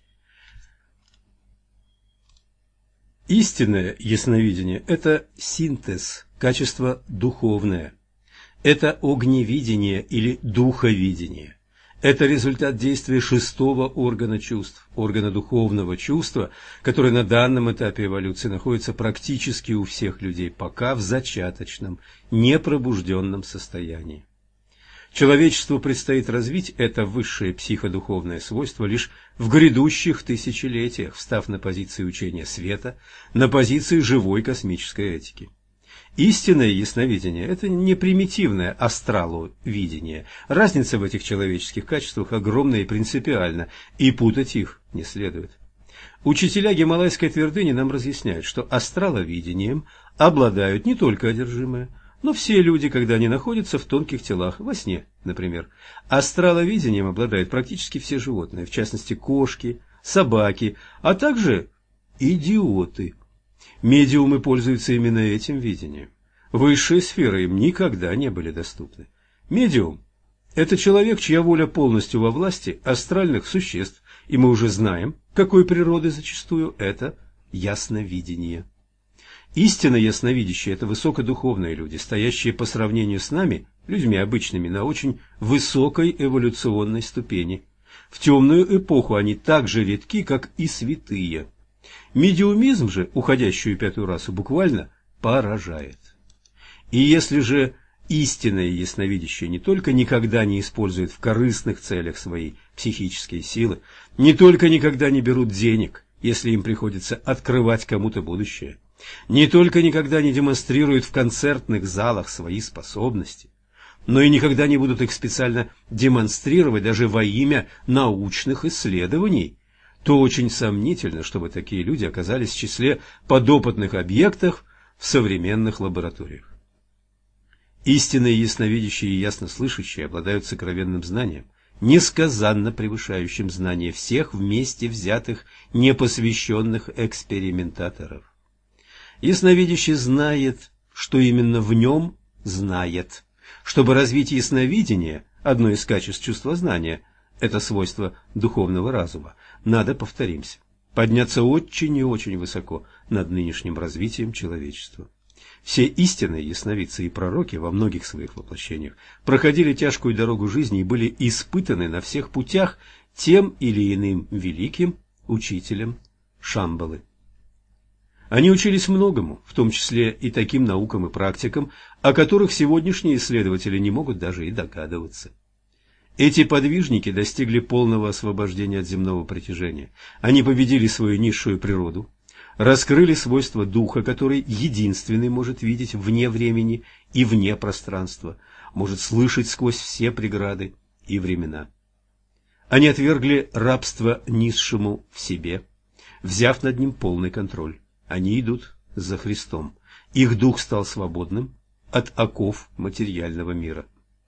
Истинное ясновидение – это синтез, качество духовное. Это огневидение или духовидение. Это результат действия шестого органа чувств, органа духовного чувства, который на данном этапе эволюции находится практически у всех людей, пока в зачаточном, непробужденном состоянии. Человечеству предстоит развить это высшее психодуховное свойство лишь в грядущих тысячелетиях, встав на позиции учения света, на позиции живой космической этики. Истинное ясновидение – это не примитивное астраловидение. Разница в этих человеческих качествах огромна и принципиальна, и путать их не следует. Учителя Гималайской твердыни нам разъясняют, что астраловидением обладают не только одержимые, но все люди, когда они находятся в тонких телах, во сне, например. Астраловидением обладают практически все животные, в частности кошки, собаки, а также идиоты. Медиумы пользуются именно этим видением. Высшие сферы им никогда не были доступны. Медиум – это человек, чья воля полностью во власти астральных существ, и мы уже знаем, какой природы зачастую это ясновидение. Истинно ясновидящие – это высокодуховные люди, стоящие по сравнению с нами, людьми обычными, на очень высокой эволюционной ступени. В темную эпоху они так же редки, как и святые. Медиумизм же, уходящую пятую расу, буквально поражает. И если же истинное ясновидящее не только никогда не использует в корыстных целях свои психические силы, не только никогда не берут денег, если им приходится открывать кому-то будущее, не только никогда не демонстрируют в концертных залах свои способности, но и никогда не будут их специально демонстрировать даже во имя научных исследований, то очень сомнительно, чтобы такие люди оказались в числе подопытных объектов в современных лабораториях. Истинные ясновидящие и яснослышащие обладают сокровенным знанием, несказанно превышающим знания всех вместе взятых непосвященных экспериментаторов. Ясновидящий знает, что именно в нем знает. Чтобы развить ясновидение, одно из качеств чувствознания, это свойство духовного разума, надо, повторимся, подняться очень и очень высоко над нынешним развитием человечества. Все истинные ясновидцы и пророки во многих своих воплощениях проходили тяжкую дорогу жизни и были испытаны на всех путях тем или иным великим учителем Шамбалы. Они учились многому, в том числе и таким наукам и практикам, о которых сегодняшние исследователи не могут даже и догадываться. Эти подвижники достигли полного освобождения от земного притяжения. Они победили свою низшую природу, раскрыли свойства духа, который единственный может видеть вне времени и вне пространства, может слышать сквозь все преграды и времена. Они отвергли рабство низшему в себе, взяв над ним полный контроль. Они идут за Христом. Их дух стал свободным от оков материального мира.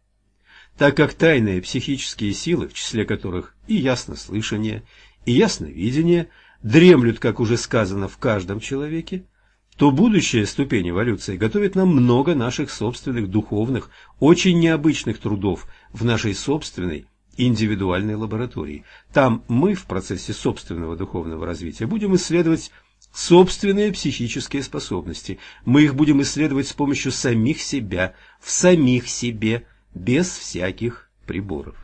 Так как тайные психические силы, в числе которых и яснослышание, и ясновидение, дремлют, как уже сказано, в каждом человеке, то будущая ступень эволюции готовит нам много наших собственных духовных, очень необычных трудов в нашей собственной индивидуальной лаборатории. Там мы в процессе собственного духовного развития будем исследовать собственные психические способности. Мы их будем исследовать с помощью самих себя, в самих себе, без всяких приборов.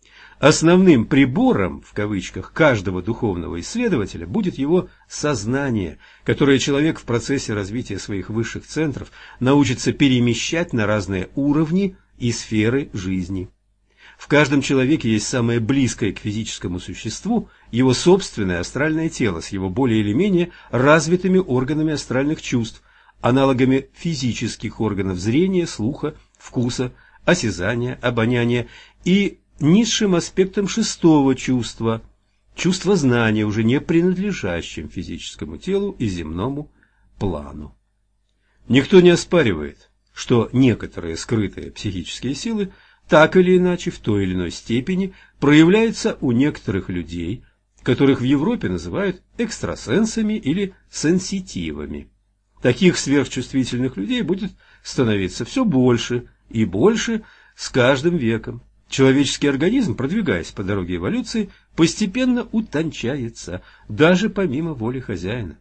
Основным «прибором» в кавычках каждого духовного исследователя будет его сознание, которое человек в процессе развития своих высших центров научится перемещать на разные уровни и сферы жизни. В каждом человеке есть самое близкое к физическому существу его собственное астральное тело с его более или менее развитыми органами астральных чувств, аналогами физических органов зрения, слуха, вкуса, осязания, обоняния и низшим аспектом шестого чувства, чувства знания, уже не принадлежащим физическому телу и земному плану. Никто не оспаривает, что некоторые скрытые психические силы так или иначе в той или иной степени проявляются у некоторых людей, которых в Европе называют экстрасенсами или сенситивами. Таких сверхчувствительных людей будет становиться все больше и больше с каждым веком. Человеческий организм, продвигаясь по дороге эволюции, постепенно утончается, даже помимо воли хозяина.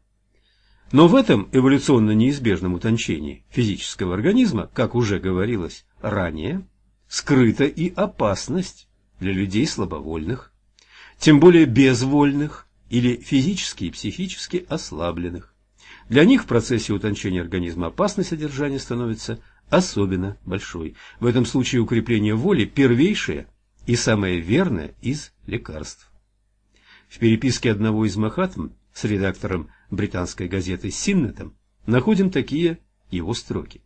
Но в этом эволюционно неизбежном утончении физического организма, как уже говорилось ранее, скрыта и опасность для людей слабовольных, тем более безвольных или физически и психически ослабленных. Для них в процессе утончения организма опасность содержания становится особенно большой. В этом случае укрепление воли первейшее и самое верное из лекарств. В переписке одного из махатм с редактором британской газеты Синнетом находим такие его строки.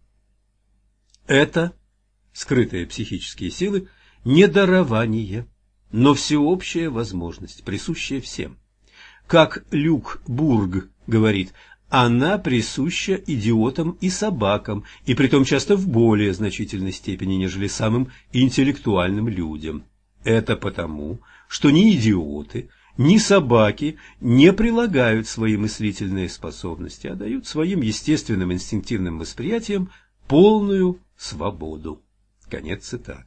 Это скрытые психические силы не дарование, но всеобщая возможность, присущая всем. Как Люк Бург говорит, она присуща идиотам и собакам, и притом часто в более значительной степени, нежели самым интеллектуальным людям. Это потому, что ни идиоты, ни собаки не прилагают свои мыслительные способности, а дают своим естественным инстинктивным восприятиям полную свободу. Конец цитаты.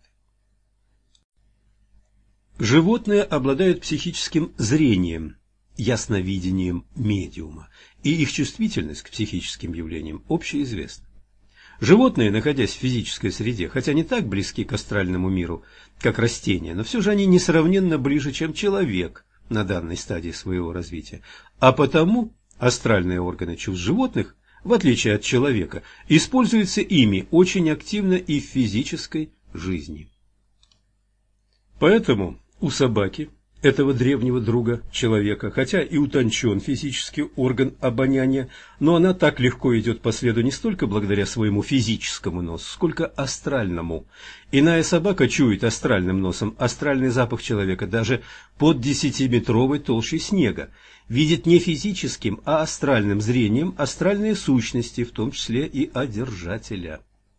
Животные обладают психическим зрением, ясновидением медиума, и их чувствительность к психическим явлениям общеизвестна. Животные, находясь в физической среде, хотя не так близки к астральному миру, как растения, но все же они несравненно ближе, чем человек на данной стадии своего развития, а потому астральные органы чувств животных, в отличие от человека, используются ими очень активно и в физической жизни. Поэтому у собаки этого древнего друга человека, хотя и утончен физический орган обоняния, но она так легко идет по следу не столько благодаря своему физическому носу, сколько астральному. Иная собака чует астральным носом астральный запах человека даже под 10-метровой толщей снега, видит не физическим, а астральным зрением астральные сущности, в том числе и одержателя.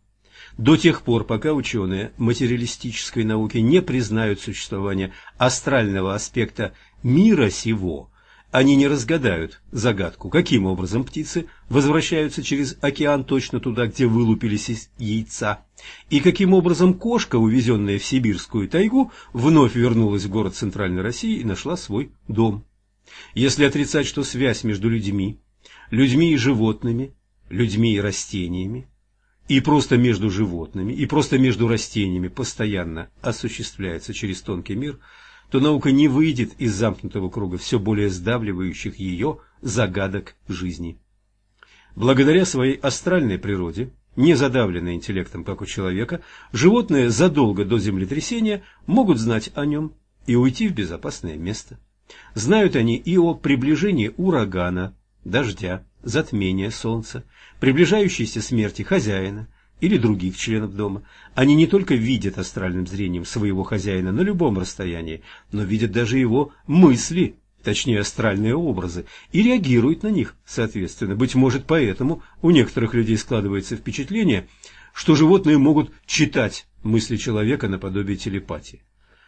До тех пор, пока ученые материалистической науки не признают существование астрального аспекта мира сего, они не разгадают загадку, каким образом птицы возвращаются через океан точно туда, где вылупились из яйца, и каким образом кошка, увезенная в сибирскую тайгу, вновь вернулась в город Центральной России и нашла свой дом. Если отрицать, что связь между людьми и животными, людьми и растениями, и просто между животными, и просто между растениями постоянно осуществляется через тонкий мир, то наука не выйдет из замкнутого круга все более сдавливающих ее загадок жизни. Благодаря своей астральной природе, не задавленной интеллектом, как у человека, животные задолго до землетрясения могут знать о нем и уйти в безопасное место. Знают они и о приближении урагана, дождя, затмения солнца, приближающейся смерти хозяина или других членов дома. Они не только видят астральным зрением своего хозяина на любом расстоянии, но видят даже его мысли, точнее астральные образы, и реагируют на них соответственно. Быть может, поэтому у некоторых людей складывается впечатление, что животные могут читать мысли человека наподобие телепатии.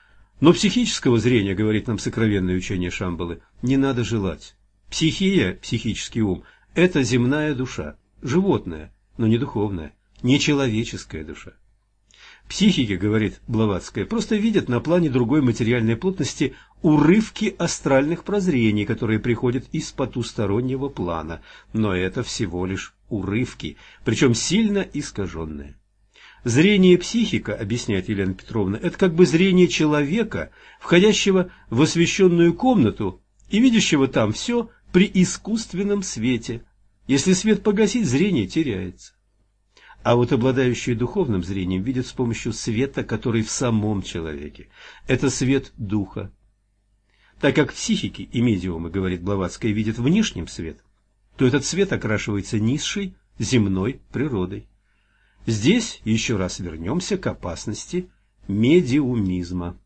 Но психического зрения, говорит нам сокровенное учение Шамбалы, не надо желать. Психия, психический ум, это земная душа, животная, но не духовная, не человеческая душа. Психики, говорит Блаватская, просто видят на плане другой материальной плотности урывки астральных прозрений, которые приходят из потустороннего плана, но это всего лишь урывки, причем сильно искаженные. Зрение психика, объясняет Елена Петровна, это как бы зрение человека, входящего в освещенную комнату и видящего там все при искусственном свете. Если свет погасить, зрение теряется. А вот обладающие духовным зрением видят с помощью света, который в самом человеке. Это свет духа. Так как психики и медиумы, говорит Блаватская, видят внешним свет, то этот свет окрашивается низшей земной природой. Здесь еще раз вернемся к опасности медиумизма.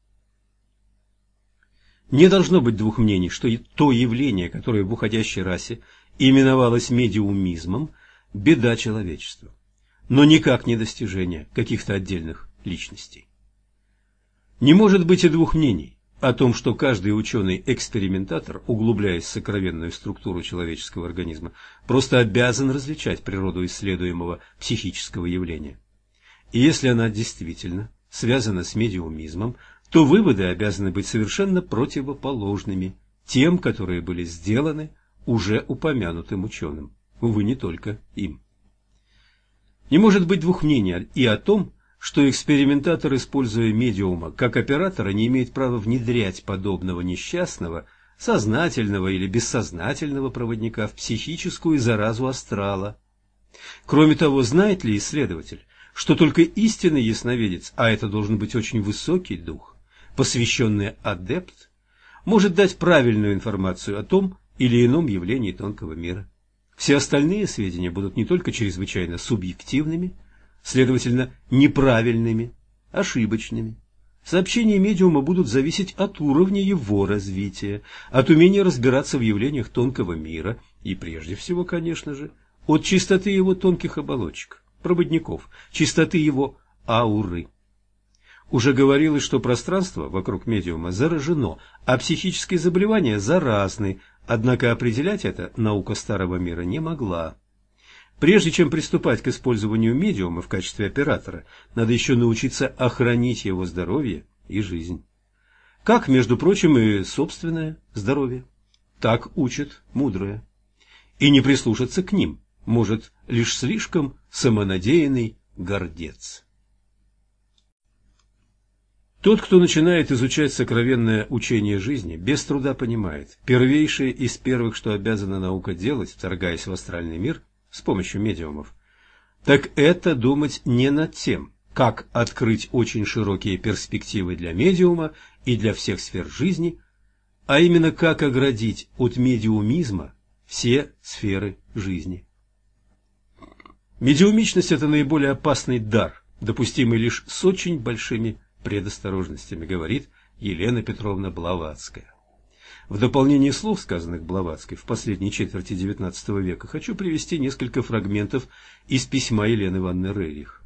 Не должно быть двух мнений, что то явление, которое в уходящей расе именовалось медиумизмом, беда человечества, но никак не достижение каких-то отдельных личностей. Не может быть и двух мнений о том, что каждый ученый-экспериментатор, углубляясь в сокровенную структуру человеческого организма, просто обязан различать природу исследуемого психического явления. И если она действительно связана с медиумизмом, то выводы обязаны быть совершенно противоположными тем, которые были сделаны уже упомянутым ученым, увы, не только им. Не может быть двух мнений и о том, что экспериментатор, используя медиума как оператора, не имеет права внедрять подобного несчастного, сознательного или бессознательного проводника в психическую заразу астрала. Кроме того, знает ли исследователь, что только истинный ясновидец, а это должен быть очень высокий дух, посвященный адепт, может дать правильную информацию о том или ином явлении тонкого мира. Все остальные сведения будут не только чрезвычайно субъективными, следовательно, неправильными, ошибочными. Сообщения медиума будут зависеть от уровня его развития, от умения разбираться в явлениях тонкого мира и, прежде всего, конечно же, от чистоты его тонких оболочек, проводников, чистоты его ауры. Уже говорилось, что пространство вокруг медиума заражено, а психические заболевания заразны, однако определять это наука старого мира не могла. Прежде чем приступать к использованию медиума в качестве оператора, надо еще научиться охранить его здоровье и жизнь. Как, между прочим, и собственное здоровье. Так учат мудрые. И не прислушаться к ним может лишь слишком самонадеянный гордец. Тот, кто начинает изучать сокровенное учение жизни, без труда понимает, первейшее из первых, что обязана наука делать, вторгаясь в астральный мир с помощью медиумов, так это думать не над тем, как открыть очень широкие перспективы для медиума и для всех сфер жизни, а именно как оградить от медиумизма все сферы жизни. Медиумичность – это наиболее опасный дар, допустимый лишь с очень большими предосторожностями, говорит Елена Петровна Блаватская. В дополнение слов, сказанных Блаватской в последней четверти XIX века, хочу привести несколько фрагментов из письма Елены Ивановны Рерих.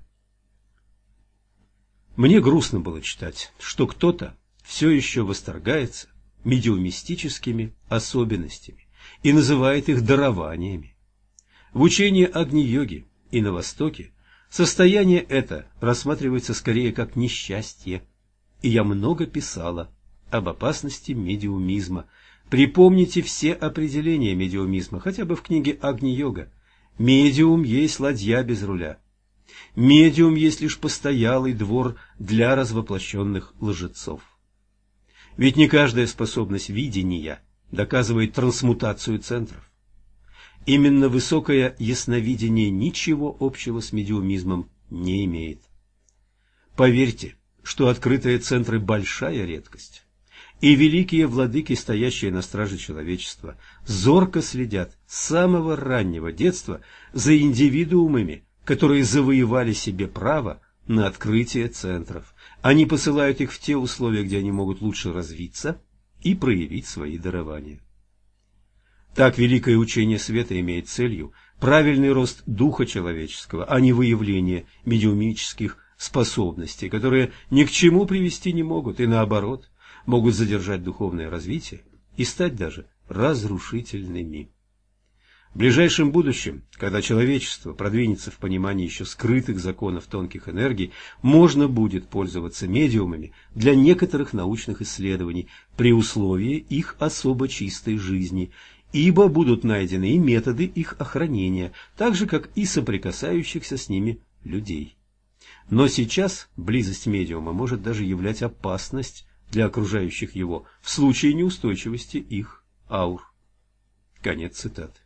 Мне грустно было читать, что кто-то все еще восторгается медиумистическими особенностями и называет их дарованиями. В учении Агни-йоги и на Востоке состояние это рассматривается скорее как несчастье, и я много писала об опасности медиумизма. Припомните все определения медиумизма, хотя бы в книге Агни-йога. Медиум есть ладья без руля. Медиум есть лишь постоялый двор для развоплощенных лжецов. Ведь не каждая способность видения доказывает трансмутацию центров. Именно высокое ясновидение ничего общего с медиумизмом не имеет. Поверьте, что открытые центры – большая редкость, и великие владыки, стоящие на страже человечества, зорко следят с самого раннего детства за индивидуумами, которые завоевали себе право на открытие центров. Они посылают их в те условия, где они могут лучше развиться и проявить свои дарования. Так великое учение света имеет целью правильный рост духа человеческого, а не выявление медиумических способностей, которые ни к чему привести не могут и, наоборот, могут задержать духовное развитие и стать даже разрушительными. В ближайшем будущем, когда человечество продвинется в понимании еще скрытых законов тонких энергий, можно будет пользоваться медиумами для некоторых научных исследований при условии их особо чистой жизни, ибо будут найдены и методы их охранения, так же, как и соприкасающихся с ними людей. Но сейчас близость медиума может даже являть опасность для окружающих его в случае неустойчивости их аур. Конец цитаты.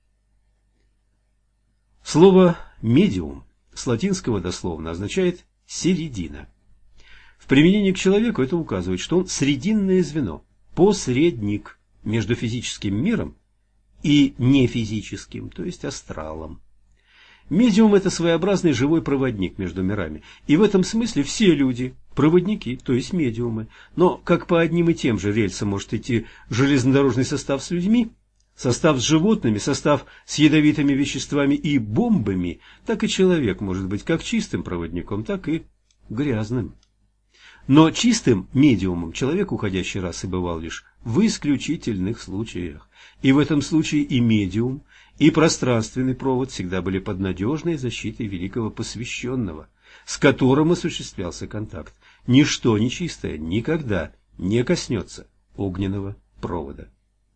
Слово «медиум» с латинского дословно означает «середина». В применении к человеку это указывает, что он срединное звено, посредник между физическим миром и нефизическим, то есть астралом. Медиум – это своеобразный живой проводник между мирами, и в этом смысле все люди – проводники, то есть медиумы. Но как по одним и тем же рельсам может идти железнодорожный состав с людьми, состав с животными, состав с ядовитыми веществами и бомбами, так и человек может быть как чистым проводником, так и грязным. Но чистым медиумом человек уходящей расы бывал лишь в исключительных случаях. И в этом случае и медиум, и пространственный провод всегда были под надежной защитой великого посвященного, с которым осуществлялся контакт. Ничто нечистое никогда не коснется огненного провода.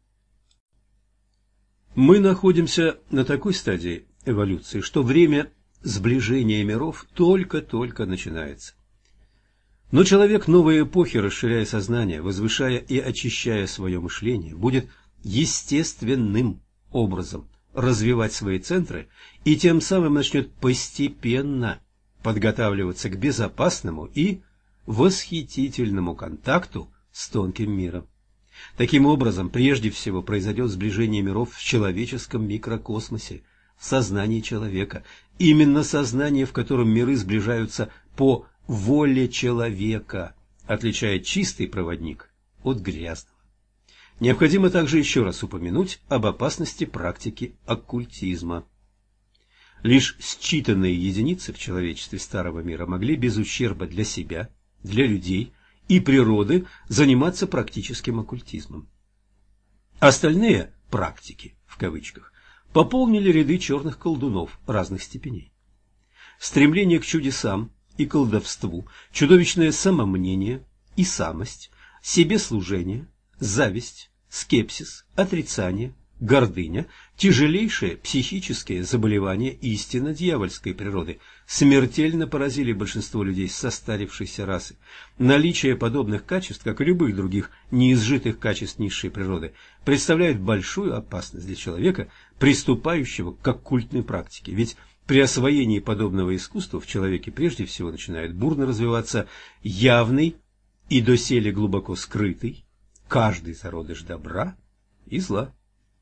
Мы находимся на такой стадии эволюции, что время сближения миров только-только начинается. Но человек новой эпохи, расширяя сознание, возвышая и очищая свое мышление, будет естественным образом развивать свои центры и тем самым начнет постепенно подготавливаться к безопасному и восхитительному контакту с тонким миром. Таким образом, прежде всего произойдет сближение миров в человеческом микрокосмосе, в сознании человека, именно сознание, в котором миры сближаются по воле человека, отличает чистый проводник от грязного. Необходимо также еще раз упомянуть об опасности практики оккультизма. Лишь считанные единицы в человечестве старого мира могли без ущерба для себя, для людей и природы заниматься практическим оккультизмом. Остальные «практики» в кавычках пополнили ряды черных колдунов разных степеней. Стремление к чудесам и колдовству, чудовищное самомнение и самость, себеслужение, зависть, скепсис, отрицание, гордыня, тяжелейшие психические заболевания истинно дьявольской природы смертельно поразили большинство людей состарившейся расы. Наличие подобных качеств, как и любых других неизжитых качеств низшей природы, представляет большую опасность для человека, приступающего к оккультной практике. Ведь при освоении подобного искусства в человеке прежде всего начинает бурно развиваться явный и доселе глубоко скрытый каждый зародыш добра и зла.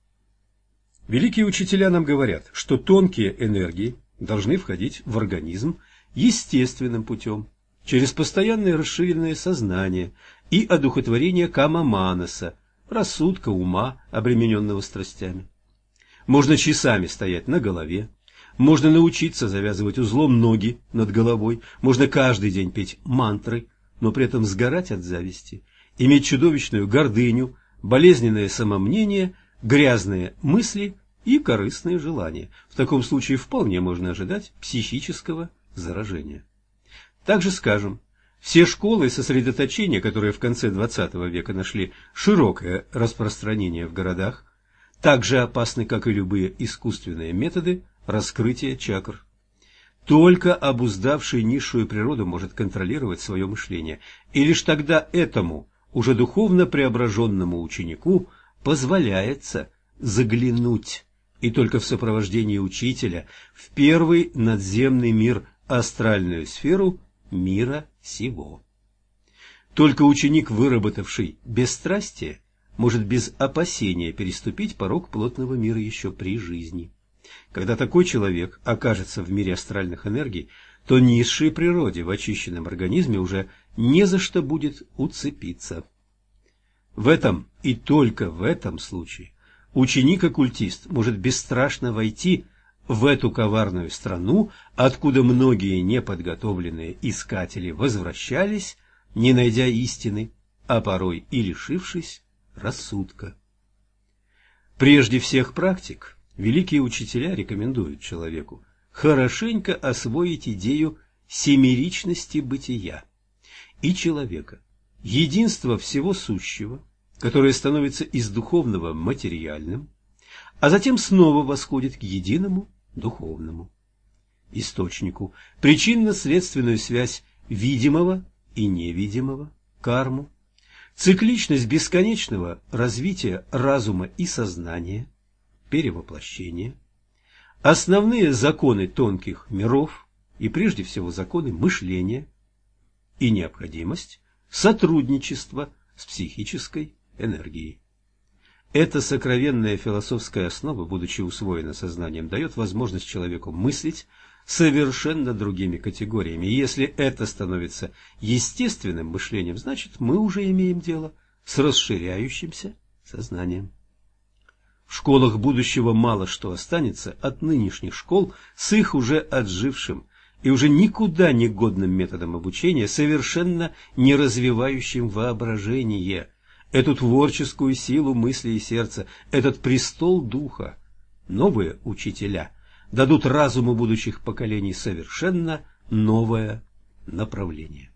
Великие учителя нам говорят, что тонкие энергии должны входить в организм естественным путем, через постоянное расширенное сознание и одухотворение кама-манаса, рассудка ума, обремененного страстями. Можно часами стоять на голове, можно научиться завязывать узлом ноги над головой, можно каждый день петь мантры, но при этом сгорать от зависти, иметь чудовищную гордыню, болезненное самомнение, грязные мысли и корыстные желания. В таком случае вполне можно ожидать психического заражения. Также скажем, все школы сосредоточения, которые в конце XX века нашли широкое распространение в городах, так же опасны, как и любые искусственные методы раскрытия чакр. Только обуздавший низшую природу может контролировать свое мышление, и лишь тогда этому, уже духовно преображенному ученику, позволяется заглянуть, и только в сопровождении учителя, в первый надземный мир, астральную сферу мира сего. Только ученик, выработавший бесстрастие, может без опасения переступить порог плотного мира еще при жизни. Когда такой человек окажется в мире астральных энергий, то низшей природе в очищенном организме уже не за что будет уцепиться. В этом и только в этом случае ученик-оккультист может бесстрашно войти в эту коварную страну, откуда многие неподготовленные искатели возвращались, не найдя истины, а порой и лишившись рассудка. Прежде всех практик, великие учителя рекомендуют человеку хорошенько освоить идею семеричности бытия и человека, единства всего сущего, которое становится из духовного материальным, а затем снова восходит к единому духовному источнику, причинно-следственную связь видимого и невидимого, карму, цикличность бесконечного развития разума и сознания, перевоплощения, основные законы тонких миров и прежде всего законы мышления и необходимость сотрудничества с психической энергией. Эта сокровенная философская основа, будучи усвоена сознанием, дает возможность человеку мыслить совершенно другими категориями. И если это становится естественным мышлением, значит, мы уже имеем дело с расширяющимся сознанием. В школах будущего мало что останется от нынешних школ с их уже отжившим и уже никуда не годным методом обучения, совершенно не развивающим воображение, эту творческую силу мысли и сердца, этот престол духа. Новые учителя дадут разуму будущих поколений совершенно новое направление.